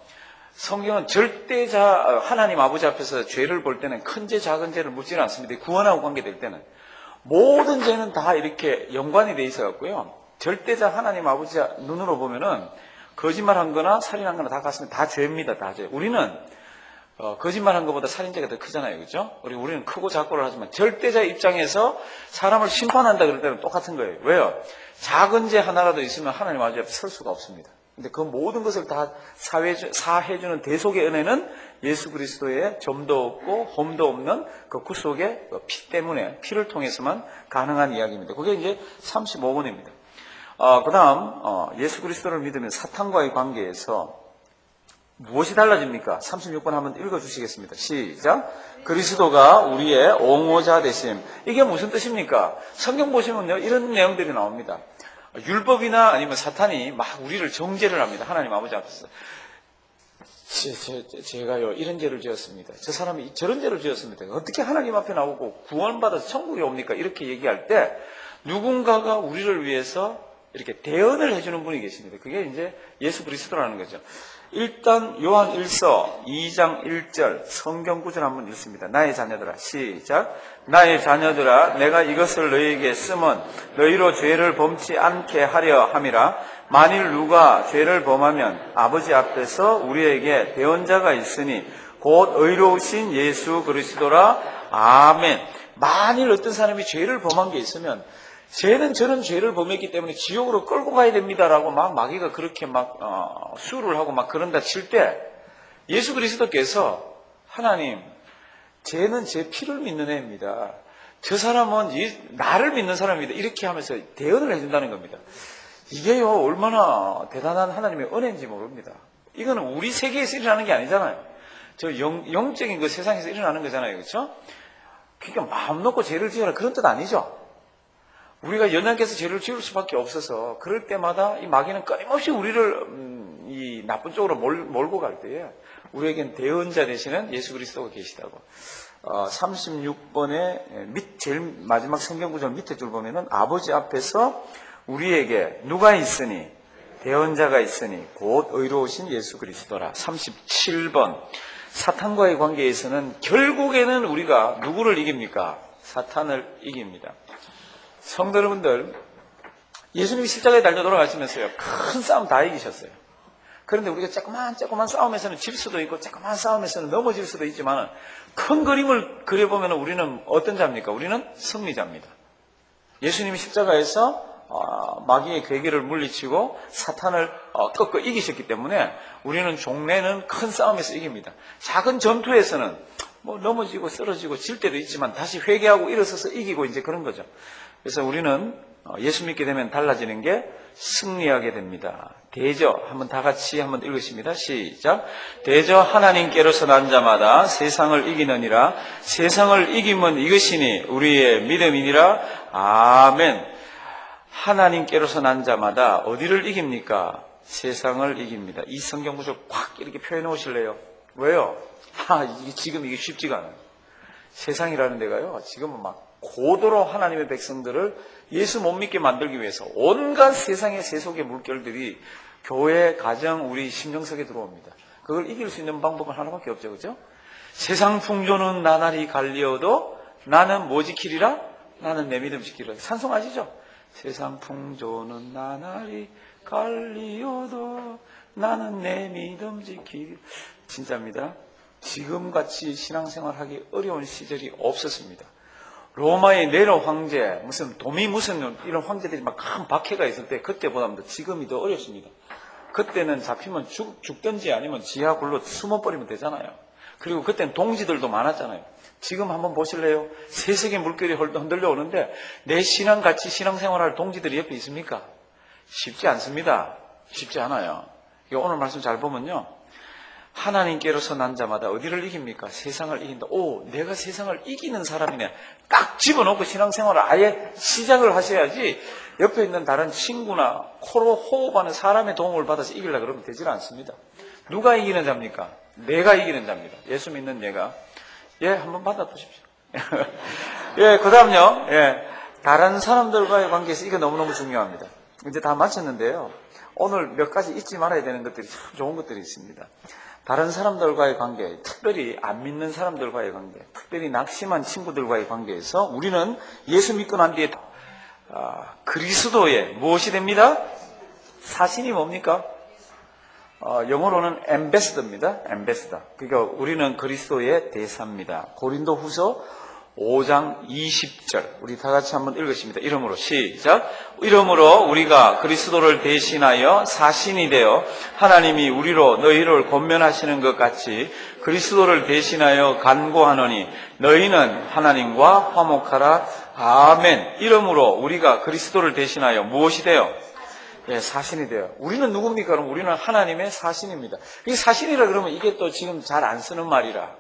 절대자, 하나님 아버지 앞에서 죄를 볼 때는 큰 죄, 작은 죄를 묻지는 않습니다. 구원하고 관계될 때는. 모든 죄는 다 이렇게 연관이 돼 있어 갖고요. 절대자 하나님 아버지 눈으로 보면은 거짓말한 거나 살인한 거나 다 같습니다. 다 죄입니다. 다 죄. 우리는 거짓말한 것보다 살인죄가 더 크잖아요. 그렇죠? 우리는 크고 작고를 하지만 절대자 입장에서 사람을 심판한다 그럴 때는 똑같은 거예요. 왜요? 작은 죄 하나라도 있으면 하나님 아버지 앞에 설 수가 없습니다. 근데 그 모든 것을 다 사해주는 대속의 은혜는 예수 그리스도의 점도 없고 험도 없는 그 구속의 피 때문에, 피를 통해서만 가능한 이야기입니다. 그게 이제 35번입니다. 그 다음, 예수 그리스도를 믿으면 사탄과의 관계에서 무엇이 달라집니까? 36번 한번 읽어주시겠습니다. 시작. 그리스도가 우리의 옹호자 되심. 이게 무슨 뜻입니까? 성경 보시면요, 이런 내용들이 나옵니다. 율법이나 아니면 사탄이 막 우리를 정죄를 합니다. 하나님 아버지 앞에서. 제가요, 이런 죄를 지었습니다. 저 사람이 저런 죄를 지었습니다. 어떻게 하나님 앞에 나오고 구원받아서 천국에 옵니까? 이렇게 얘기할 때 누군가가 우리를 위해서 이렇게 대언을 해주는 분이 계십니다. 그게 이제 예수 그리스도라는 거죠. 일단 요한 1서 2장 1절 성경 구절 한번 읽습니다. 나의 자녀들아, 시작. 나의 자녀들아, 내가 이것을 너희에게 쓰면 너희로 죄를 범치 않게 하려 함이라. 만일 누가 죄를 범하면 아버지 앞에서 우리에게 대언자가 있으니 곧 의로우신 예수 그리스도라. 아멘. 만일 어떤 사람이 죄를 범한 게 있으면 쟤는 저런 죄를 범했기 때문에 지옥으로 끌고 가야 됩니다라고 막 마귀가 그렇게 수를 하고 막 그런다 칠 때 예수 그리스도께서 하나님, 쟤는 제 피를 믿는 애입니다. 저 사람은 나를 믿는 사람입니다. 이렇게 하면서 대언을 해준다는 겁니다. 이게요, 얼마나 대단한 하나님의 은혜인지 모릅니다. 이거는 우리 세계에서 일어나는 게 아니잖아요. 저 영적인 그 세상에서 일어나는 거잖아요. 그렇죠? 그러니까 마음 놓고 죄를 지어라 그런 뜻 아니죠. 우리가 연약해서 죄를 지을 수밖에 없어서 그럴 때마다 이 마귀는 끊임없이 우리를 이 나쁜 쪽으로 몰고 갈 때에 우리에겐 대언자 되시는 예수 그리스도가 계시다고. 36번의 제일 마지막 성경 구절 밑에 줄 보면은 아버지 앞에서 우리에게 누가 있으니 대언자가 있으니 곧 의로우신 예수 그리스도라. 37번 사탄과의 관계에서는 결국에는 우리가 누구를 이깁니까? 사탄을 이깁니다. 성도 여러분들, 예수님이 십자가에 달려 돌아가시면서요, 큰 싸움 다 이기셨어요. 그런데 우리가 조그만 싸움에서는 질 수도 있고, 조그만 싸움에서는 넘어질 수도 있지만, 큰 그림을 그려보면 우리는 어떤 자입니까? 우리는 승리자입니다. 예수님이 십자가에서 마귀의 괴계를 물리치고 사탄을 꺾어 이기셨기 때문에 우리는 종래는 큰 싸움에서 이깁니다. 작은 전투에서는 뭐 넘어지고 쓰러지고 질 때도 있지만 다시 회개하고 일어서서 이기고 이제 그런 거죠. 그래서 우리는 예수 믿게 되면 달라지는 게 승리하게 됩니다. 대저 한번 다 같이 한번 읽으십니다. 시작. 대저 하나님께로서 난 자마다 세상을 이기느니라. 세상을 이김은 이것이니 우리의 믿음이니라. 아멘. 하나님께로서 난 자마다 어디를 이깁니까? 세상을 이깁니다. 이 성경 구절 꽉 이렇게 표현해 오실래요? 왜요? 지금 이게 쉽지가 않아요. 세상이라는 데가요, 지금은 막 고도로 하나님의 백성들을 예수 못 믿게 만들기 위해서 온갖 세상의 세속의 물결들이 교회, 가정, 우리 심령 속에 들어옵니다. 그걸 이길 수 있는 방법은 하나밖에 없죠. 그죠? 세상 풍조는 나날이 갈리어도 나는 뭐 지키리라? 나는 내 믿음 지키리라. 찬송하시죠? 세상 풍조는 나날이 갈리어도 나는 내 믿음 지키리라. 진짜입니다. 지금같이 신앙생활하기 어려운 시절이 없었습니다. 로마의 네로 황제, 무슨 이런 황제들이 막 큰 박해가 있을 때 그때보다 지금이 더 어렵습니다. 그때는 잡히면 죽든지 아니면 지하 굴로 숨어버리면 되잖아요. 그리고 그때는 동지들도 많았잖아요. 지금 한번 보실래요? 세상의 물결이 흔들려 오는데 내 신앙같이 신앙생활할 동지들이 옆에 있습니까? 쉽지 않습니다. 쉽지 않아요. 오늘 말씀 잘 보면요, 하나님께로서 난 자마다 어디를 이깁니까? 세상을 이긴다. 오, 내가 세상을 이기는 사람이네. 딱 집어넣고 신앙생활을 아예 시작을 하셔야지 옆에 있는 다른 친구나 코로 호흡하는 사람의 도움을 받아서 이기려고 그러면 되질 않습니다. 누가 이기는 자입니까? 내가 이기는 자입니다. 예수 믿는 내가. 한번 받아보십시오. 그 다음요. 다른 사람들과의 관계에서 이거 너무너무 중요합니다. 이제 다 마쳤는데요. 오늘 몇 가지 잊지 말아야 되는 것들이 참 좋은 것들이 있습니다. 다른 사람들과의 관계, 특별히 안 믿는 사람들과의 관계, 특별히 낙심한 친구들과의 관계에서 우리는 예수 믿고 난 뒤에 그리스도의 무엇이 됩니다? 사신이 뭡니까? 영어로는 엠베스더입니다. 엠베스더. 그러니까 우리는 그리스도의 대사입니다. 고린도후서 5장 20절. 우리 다 같이 한번 읽으십니다. 이름으로 시작. 이름으로 우리가 그리스도를 대신하여 사신이 되어 하나님이 우리로 너희를 권면하시는 것 같이 그리스도를 대신하여 간구하노니 너희는 하나님과 화목하라. 아멘. 이름으로 우리가 그리스도를 대신하여 무엇이 되어? 사신이 돼요. 우리는 누굽니까? 그럼 우리는 하나님의 사신입니다. 이 사신이라 그러면 이게 또 지금 잘 안 쓰는 말이라.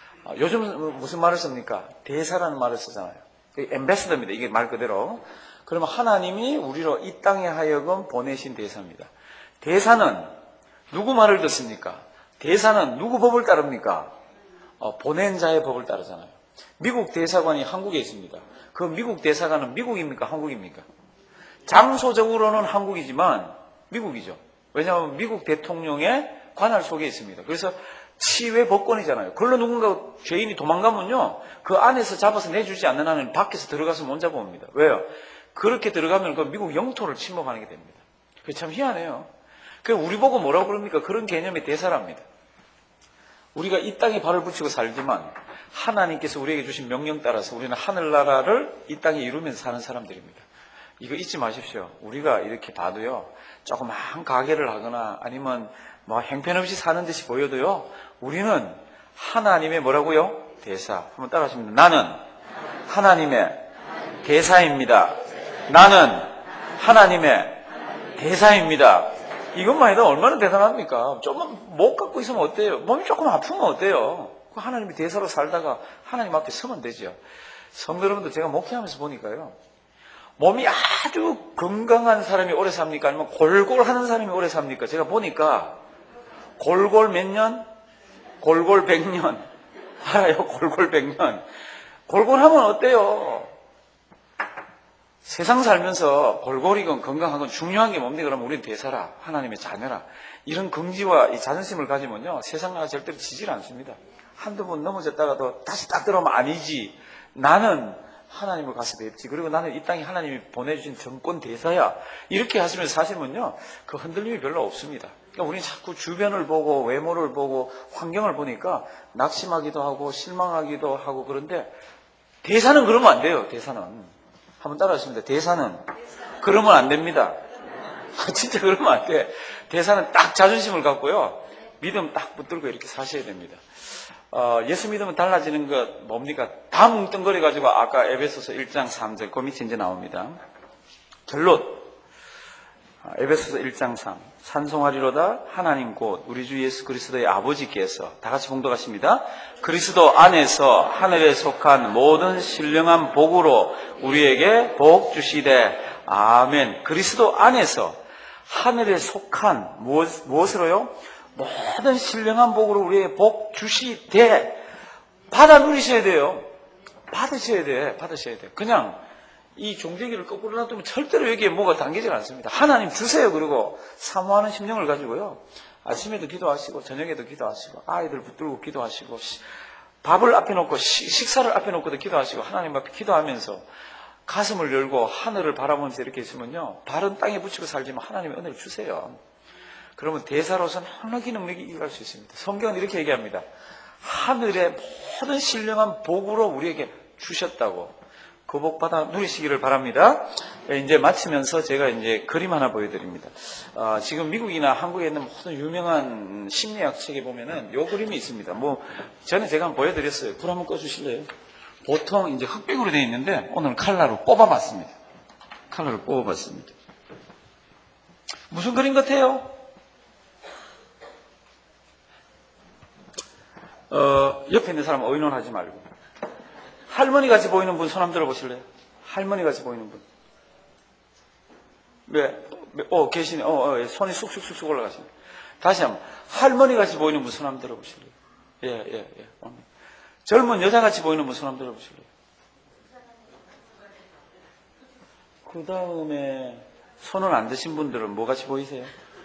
요즘 무슨 말을 씁니까? 대사라는 말을 쓰잖아요. 엠베스더입니다. 이게 말 그대로. 그러면 하나님이 우리로 이 땅에 하여금 보내신 대사입니다. 대사는 누구 말을 듣습니까? 대사는 누구 법을 따릅니까? 보낸 자의 법을 따르잖아요. 미국 대사관이 한국에 있습니다. 그 미국 대사관은 미국입니까? 한국입니까? 장소적으로는 한국이지만 미국이죠. 왜냐하면 미국 대통령의 관할 속에 있습니다. 그래서 치외 법권이잖아요. 그걸로 누군가 죄인이 도망가면요, 그 안에서 잡아서 내주지 않는 한은 밖에서 들어가서 못 잡아옵니다. 왜요? 그렇게 들어가면 그 미국 영토를 침범하는 게 됩니다. 그게 참 희한해요. 그래서 우리 보고 뭐라고 그럽니까? 그런 개념의 대사랍니다. 우리가 이 땅에 발을 붙이고 살지만 하나님께서 우리에게 주신 명령 따라서 우리는 하늘나라를 이 땅에 이루면서 사는 사람들입니다. 이거 잊지 마십시오. 우리가 이렇게 봐도요, 조그만 가게를 하거나 아니면 뭐 형편없이 사는 듯이 보여도요, 우리는 하나님의 뭐라고요? 대사. 한번 따라하십니다. 나는 하나님의 대사입니다. 나는 하나님의 대사입니다. 이것만 해도 얼마나 대단합니까? 조금만 못 갖고 있으면 어때요? 몸이 조금 아프면 어때요? 하나님의 대사로 살다가 하나님 앞에 서면 되죠. 성도 여러분들, 제가 목회하면서 보니까요, 몸이 아주 건강한 사람이 오래 삽니까? 아니면 골골하는 사람이 오래 삽니까? 제가 보니까 골골 몇 년? 골골 100년. 알아요? 골골 100년. 골골하면 어때요? 세상 살면서 골골이건 건강한 건 중요한 게 뭡니까? 그러면 우리는 대사라, 하나님의 자녀라, 이런 긍지와 이 자존심을 가지면요, 세상과 절대로 지질 않습니다. 한두 번 넘어졌다가도 다시 딱 들어오면 아니지, 나는 하나님을 가서 뵙지, 그리고 나는 이 땅에 하나님이 보내주신 정권 대사야, 이렇게 하시면서 사시면요, 그 흔들림이 별로 없습니다. 그러니까 우리는 자꾸 주변을 보고 외모를 보고 환경을 보니까 낙심하기도 하고 실망하기도 하고, 그런데 대사는 그러면 안 돼요. 대사는 한번 따라하십니다. 대사는 그러면 안 됩니다. 진짜 그러면 안 돼. 대사는 딱 자존심을 갖고요. 믿음 딱 붙들고 이렇게 사셔야 됩니다. 예수 믿으면 달라지는 것 뭡니까? 다 뭉뚱거려가지고 아까 에베소서 1장 3절 그 밑에 이제 나옵니다. 결론. 에베소서 1장 3 찬송하리로다 하나님 곧 우리 주 예수 그리스도의 아버지께서 다 같이 봉독하십니다. 그리스도 안에서 하늘에 속한 모든 신령한 복으로 우리에게 복 주시되 아멘. 그리스도 안에서 하늘에 속한 무엇으로요? 모든 신령한 복으로 우리에게 복 주시되 받아 누리셔야 돼요. 받으셔야 돼. 그냥 이 종제기를 거꾸로 놔두면 절대로 여기에 뭐가 담기질 않습니다. 하나님 주세요. 그리고 사모하는 심령을 가지고요. 아침에도 기도하시고 저녁에도 기도하시고 아이들 붙들고 기도하시고 밥을 앞에 놓고 식사를 앞에 놓고도 기도하시고 하나님 앞에 기도하면서 가슴을 열고 하늘을 바라보면서 이렇게 있으면요. 발은 땅에 붙이고 살지만 하나님의 은혜를 주세요. 그러면 대사로서는 하나님 능력이 일어날 수 있습니다. 성경은 이렇게 얘기합니다. 하늘의 모든 신령한 복으로 우리에게 주셨다고. 그 복 받아 누리시기를 바랍니다. 이제 마치면서 제가 이제 그림 하나 보여드립니다. 지금 미국이나 한국에 있는 모든 유명한 심리학 책에 보면은 요 그림이 있습니다. 전에 제가 한번 보여드렸어요. 불 한번 꺼주실래요? 보통 이제 흑백으로 되어 있는데 오늘 칼라로 뽑아봤습니다. 무슨 그림 같아요? 옆에 있는 사람 의논하지 말고. 할머니 같이 보이는 분 손 한번 들어보실래요? 할머니 같이 보이는 분. 계시네. 손이 쑥쑥쑥쑥 올라가시네. 다시 한번. 할머니 같이 보이는 분 손 한번 들어보실래요? 예. 젊은 여자 같이 보이는 분 손 한번 들어보실래요? 그 다음에 손을 안 드신 분들은 뭐 같이 보이세요?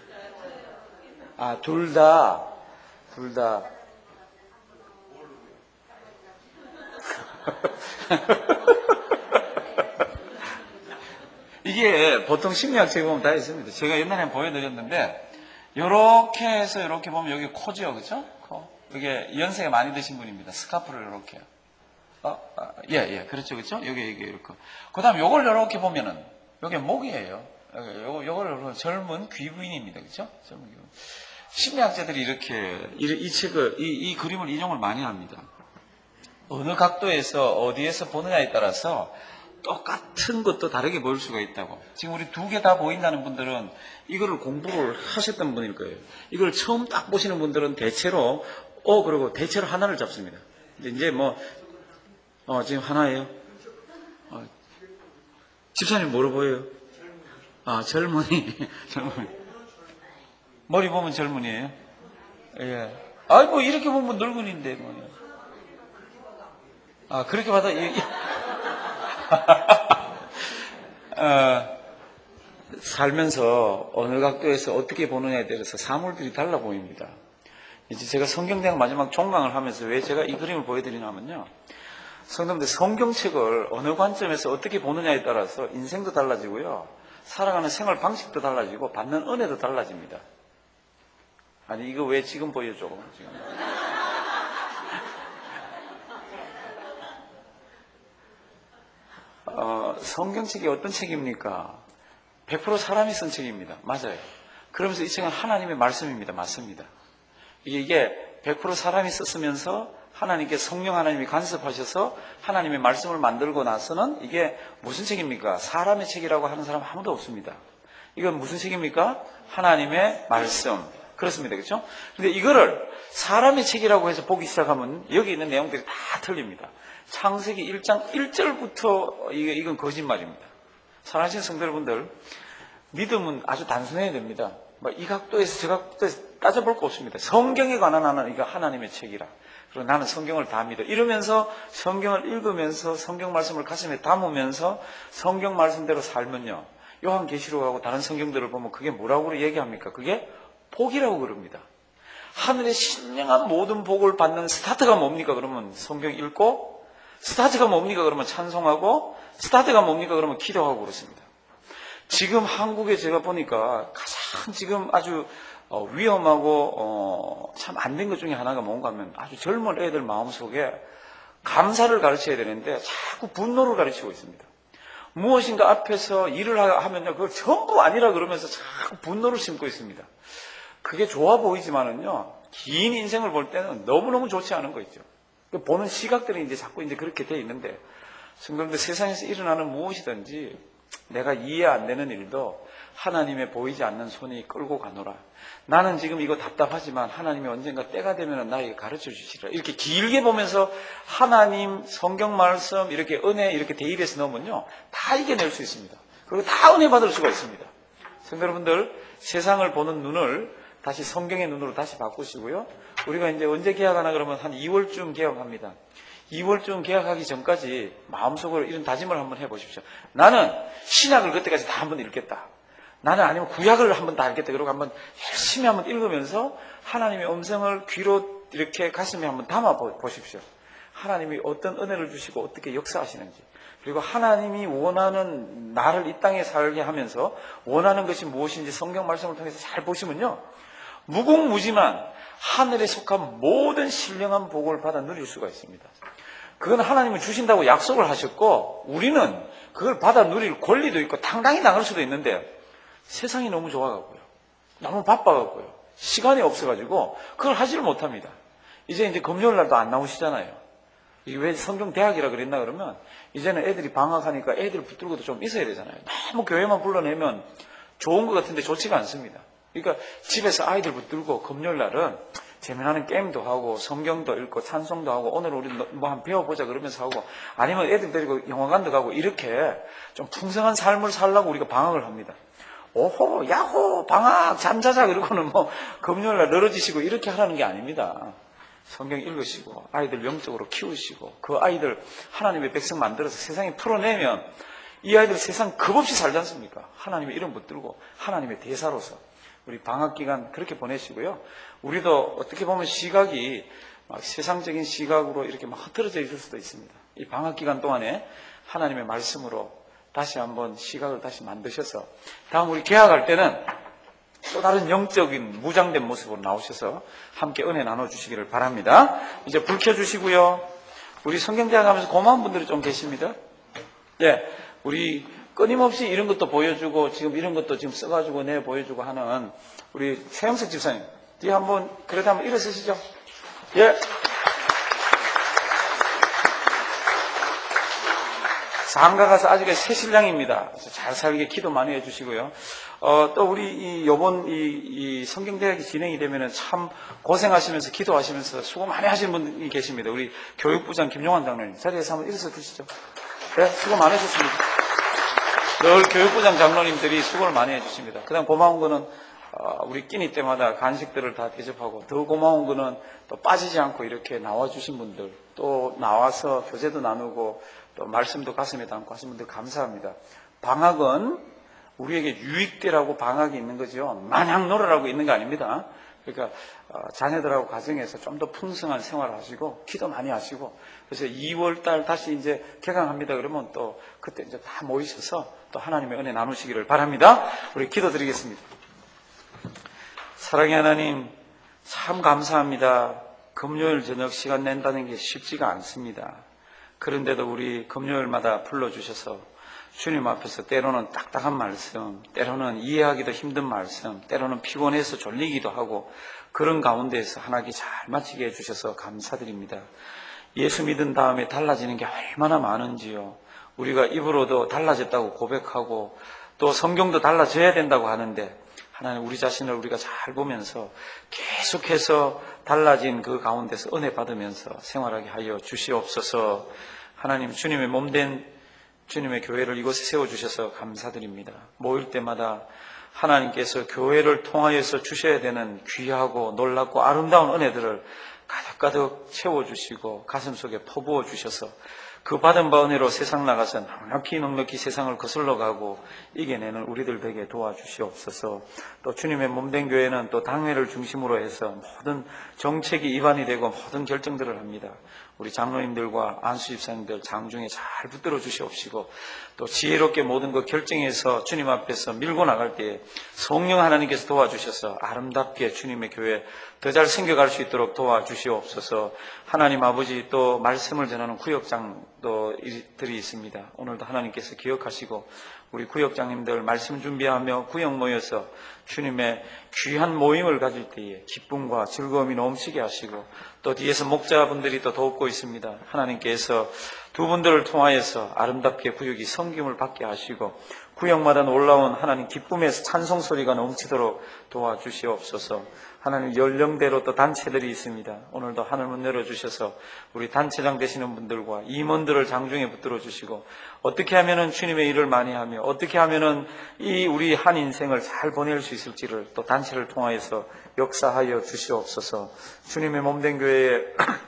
둘 다. 이게 보통 심리학 책에 보면 다 있습니다. 제가 옛날에 보여드렸는데 요렇게 해서 이렇게 보면 여기 코죠, 그죠? 코. 이게 연세가 많이 드신 분입니다. 스카프를 이렇게. 그렇죠, 여기 이렇게. 그 다음 요걸 이렇게 보면은 요게 목이에요. 요걸 젊은 귀부인입니다, 그죠? 젊은 귀부인. 심리학자들이 이렇게 이 그림을 인용을 많이 합니다. 어느 각도에서 어디에서 보느냐에 따라서 똑같은 것도 다르게 보일 수가 있다고. 지금 우리 두 개 다 보인다는 분들은 이거를 공부를 하셨던 분일 거예요. 이걸 처음 딱 보시는 분들은 대체로 그리고 대체로 하나를 잡습니다. 이제 지금 하나예요. 집사님 뭐로 보여요? 젊은이. 머리 보면 젊은이에요? 예. 이렇게 보면 늙은인데 그렇게 받아, 살면서 어느 각도에서 어떻게 보느냐에 따라서 사물들이 달라 보입니다. 이제 제가 성경대학 마지막 종강을 하면서 왜 제가 이 그림을 보여드리냐면요. 성도님들 성경책을 어느 관점에서 어떻게 보느냐에 따라서 인생도 달라지고요. 살아가는 생활 방식도 달라지고 받는 은혜도 달라집니다. 이거 왜 지금 보여줘? 지금. 성경책이 어떤 책입니까? 100% 사람이 쓴 책입니다. 맞아요. 그러면서 이 책은 하나님의 말씀입니다. 맞습니다. 이게 100% 사람이 썼으면서 하나님께 성령 하나님이 간섭하셔서 하나님의 말씀을 만들고 나서는 이게 무슨 책입니까? 사람의 책이라고 하는 사람 아무도 없습니다. 이건 무슨 책입니까? 하나님의 말씀. 그렇습니다. 그렇죠? 근데 이거를 사람의 책이라고 해서 보기 시작하면 여기 있는 내용들이 다 틀립니다. 창세기 1장 1절부터 이건 거짓말입니다. 사랑하시는 성도 여러분들, 믿음은 아주 단순해야 됩니다. 이 각도에서 저 각도에서 따져볼 거 없습니다. 성경에 관한 하나는 이거 하나님의 책이라. 그리고 나는 성경을 다 믿어. 이러면서 성경을 읽으면서 성경 말씀을 가슴에 담으면서 성경 말씀대로 살면요. 요한계시록하고 다른 성경들을 보면 그게 뭐라고 얘기합니까? 그게 복이라고 그럽니다. 하늘의 신령한 모든 복을 받는 스타트가 뭡니까? 그러면 성경 읽고, 스타트가 뭡니까? 그러면 찬송하고, 스타트가 뭡니까? 그러면 기도하고 그렇습니다. 지금 한국에 제가 보니까 가장 지금 아주 위험하고 참 안 된 것 중에 하나가 뭔가 하면 아주 젊은 애들 마음속에 감사를 가르쳐야 되는데 자꾸 분노를 가르치고 있습니다. 무엇인가 앞에서 일을 하면요, 그걸 전부 아니라 그러면서 자꾸 분노를 심고 있습니다. 그게 좋아 보이지만은요, 긴 인생을 볼 때는 너무너무 좋지 않은 거 있죠. 보는 시각들이 이제 자꾸 이제 그렇게 돼 있는데, 성도님들, 세상에서 일어나는 무엇이든지 내가 이해 안 되는 일도 하나님의 보이지 않는 손이 끌고 가노라. 나는 지금 이거 답답하지만 하나님이 언젠가 때가 되면 나에게 가르쳐 주시리라. 이렇게 길게 보면서 하나님, 성경 말씀, 이렇게 은혜, 이렇게 대입해서 넣으면요, 다 이겨낼 수 있습니다. 그리고 다 은혜 받을 수가 있습니다. 성도 여러분들, 세상을 보는 눈을 다시 성경의 눈으로 다시 바꾸시고요. 우리가 이제 언제 개학하나 그러면 한 2월쯤 개학합니다. 2월쯤 개학하기 전까지 마음속으로 이런 다짐을 한번 해보십시오. 나는 신약을 그때까지 다 한번 읽겠다. 나는 아니면 구약을 한번 다 읽겠다. 그러고 한번 열심히 한번 읽으면서 하나님의 음성을 귀로 이렇게 가슴에 한번 담아 보십시오. 하나님이 어떤 은혜를 주시고 어떻게 역사하시는지, 그리고 하나님이 원하는 나를 이 땅에 살게 하면서 원하는 것이 무엇인지 성경 말씀을 통해서 잘 보시면요, 무궁무진한 하늘에 속한 모든 신령한 복을 받아 누릴 수가 있습니다. 그건 하나님은 주신다고 약속을 하셨고, 우리는 그걸 받아 누릴 권리도 있고 당당히 나갈 수도 있는데, 세상이 너무 좋아가고요, 너무 바빠가고요, 시간이 없어가지고 그걸 하지를 못합니다. 이제 금요일 날도 안 나오시잖아요. 이게 왜 성경 대학이라 그랬나 그러면, 이제는 애들이 방학하니까 애들 붙들고도 좀 있어야 되잖아요. 너무 교회만 불러내면 좋은 것 같은데 좋지가 않습니다. 그러니까 집에서 아이들 붙들고 금요일 날은 재미나는 게임도 하고 성경도 읽고 찬송도 하고 오늘 우리 뭐 한번 배워보자 그러면서 하고, 아니면 애들 데리고 영화관도 가고, 이렇게 좀 풍성한 삶을 살려고 우리가 방학을 합니다. 오호, 야호, 방학, 잠자자, 그러고는 뭐 금요일 날 늘어지시고 이렇게 하라는 게 아닙니다. 성경 읽으시고 아이들 영적으로 키우시고, 그 아이들 하나님의 백성 만들어서 세상에 풀어내면 이 아이들 세상 겁없이 살지 않습니까? 하나님의 이름 붙들고 하나님의 대사로서 우리 방학기간 그렇게 보내시고요. 우리도 어떻게 보면 시각이 막 세상적인 시각으로 이렇게 막 흐트러져 있을 수도 있습니다. 이 방학기간 동안에 하나님의 말씀으로 다시 한번 시각을 다시 만드셔서 다음 우리 개학할 때는 또 다른 영적인 무장된 모습으로 나오셔서 함께 은혜 나눠주시기를 바랍니다. 이제 불 켜주시고요. 우리 성경대학 하면서 고마운 분들이 좀 계십니다. 예, 우리 끊임없이 이런 것도 보여주고 지금 이런 것도 지금 써가지고 내 보여주고 하는 우리 최영석 집사님, 뒤에 한번 그래도 한번 일어서시죠. 예. 장가 가서 아직은 새 신랑입니다. 잘 살게 기도 많이 해주시고요. 또 우리 요번 이 성경대학이 진행이 되면은 참 고생하시면서 기도하시면서 수고 많이 하시는 분이 계십니다. 우리 교육부장 김용환 장로님, 자리에서 한번 일어서 주시죠. 네, 수고 많으셨습니다. 늘 교육부장 장로님들이 수고를 많이 해주십니다. 그다음 고마운 거는 우리 끼니 때마다 간식들을 다 대접하고, 더 고마운 거는 또 빠지지 않고 이렇게 나와주신 분들, 또 나와서 교제도 나누고 또 말씀도 가슴에 담고 하신 분들 감사합니다. 방학은 우리에게 유익되라고 방학이 있는 거죠. 마냥 놀으라고 있는 거 아닙니다. 그러니까 자녀들하고 가정에서 좀 더 풍성한 생활을 하시고 기도 많이 하시고, 그래서 2월달 다시 이제 개강합니다 그러면 또 그때 이제 다 모이셔서 또 하나님의 은혜 나누시기를 바랍니다. 우리 기도드리겠습니다. 사랑의 하나님, 참 감사합니다. 금요일 저녁 시간 낸다는 게 쉽지가 않습니다. 그런데도 우리 금요일마다 불러주셔서 주님 앞에서 때로는 딱딱한 말씀, 때로는 이해하기도 힘든 말씀, 때로는 피곤해서 졸리기도 하고, 그런 가운데에서 하나님께 잘 마치게 해주셔서 감사드립니다. 예수 믿은 다음에 달라지는 게 얼마나 많은지요. 우리가 입으로도 달라졌다고 고백하고 또 성경도 달라져야 된다고 하는데, 하나님 우리 자신을 우리가 잘 보면서 계속해서 달라진 그 가운데서 은혜 받으면서 생활하게 하여 주시옵소서. 하나님, 주님의 몸된 주님의 교회를 이곳에 세워주셔서 감사드립니다. 모일 때마다 하나님께서 교회를 통하여서 주셔야 되는 귀하고 놀랍고 아름다운 은혜들을 가득가득 채워주시고 가슴속에 퍼부어 주셔서 그 받은 바 은혜로 세상 나가서 넉넉히 세상을 거슬러 가고 이겨내는 우리들 되게 도와주시옵소서. 또 주님의 몸된 교회는 또 당회를 중심으로 해서 모든 정책이 입안이 되고 모든 결정들을 합니다. 우리 장로님들과 안수 집사님들 장중에 잘 붙들어 주시옵시고, 또 지혜롭게 모든 것 결정해서 주님 앞에서 밀고 나갈 때에 성령 하나님께서 도와주셔서 아름답게 주님의 교회 더 잘 생겨갈 수 있도록 도와주시옵소서. 하나님 아버지, 또 말씀을 전하는 구역장들이 있습니다. 오늘도 하나님께서 기억하시고 우리 구역장님들 말씀 준비하며 구역 모여서 주님의 귀한 모임을 가질 때에 기쁨과 즐거움이 넘치게 하시고, 또 뒤에서 목자분들이 또 돕고 있습니다. 하나님께서 두 분들을 통하여서 아름답게 구역이 섬김을 받게 하시고 구역마다 놀라운 하나님 기쁨의 찬송 소리가 넘치도록 도와주시옵소서. 하나님 연령대로 또 단체들이 있습니다. 오늘도 하늘문 열어주셔서 우리 단체장 되시는 분들과 임원들을 장중에 붙들어 주시고, 어떻게 하면은 주님의 일을 많이 하며 어떻게 하면은 이 우리 한 인생을 잘 보낼 수 있을지를 또 단체를 통하여서 역사하여 주시옵소서. 주님의 몸된 교회에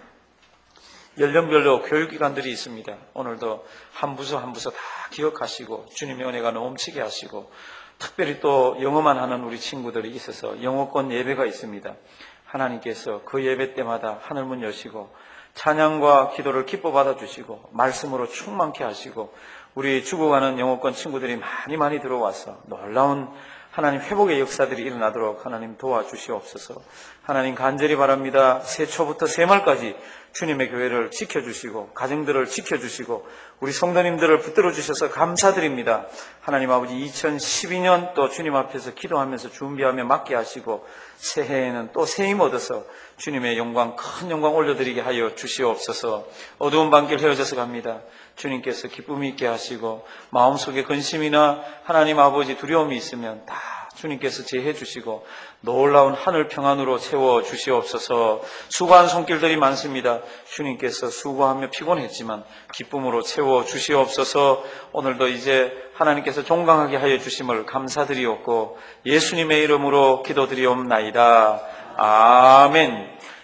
연령별로 교육기관들이 있습니다. 오늘도 한 부서 한 부서 다 기억하시고 주님의 은혜가 넘치게 하시고, 특별히 또 영어만 하는 우리 친구들이 있어서 영어권 예배가 있습니다. 하나님께서 그 예배 때마다 하늘문 여시고 찬양과 기도를 기뻐 받아주시고 말씀으로 충만케 하시고, 우리 죽어가는 영어권 친구들이 많이 들어와서 놀라운 하나님 회복의 역사들이 일어나도록 하나님 도와주시옵소서. 하나님 간절히 바랍니다. 새초부터 새말까지 주님의 교회를 지켜주시고 가정들을 지켜주시고 우리 성도님들을 붙들어 주셔서 감사드립니다. 하나님 아버지, 2012년 또 주님 앞에서 기도하면서 준비하며 맡게 하시고 새해에는 또 새 힘 얻어서 주님의 영광, 큰 영광 올려드리게 하여 주시옵소서. 어두운 밤길 헤어져서 갑니다. 주님께서 기쁨이 있게 하시고 마음속에 근심이나 하나님 아버지 두려움이 있으면 다 주님께서 제해 주시고 놀라운 하늘 평안으로 채워 주시옵소서. 수고한 손길들이 많습니다. 주님께서 수고하며 피곤했지만 기쁨으로 채워 주시옵소서. 오늘도 이제 하나님께서 종강하게 하여 주심을 감사드리옵고 예수님의 이름으로 기도드리옵나이다. 아멘.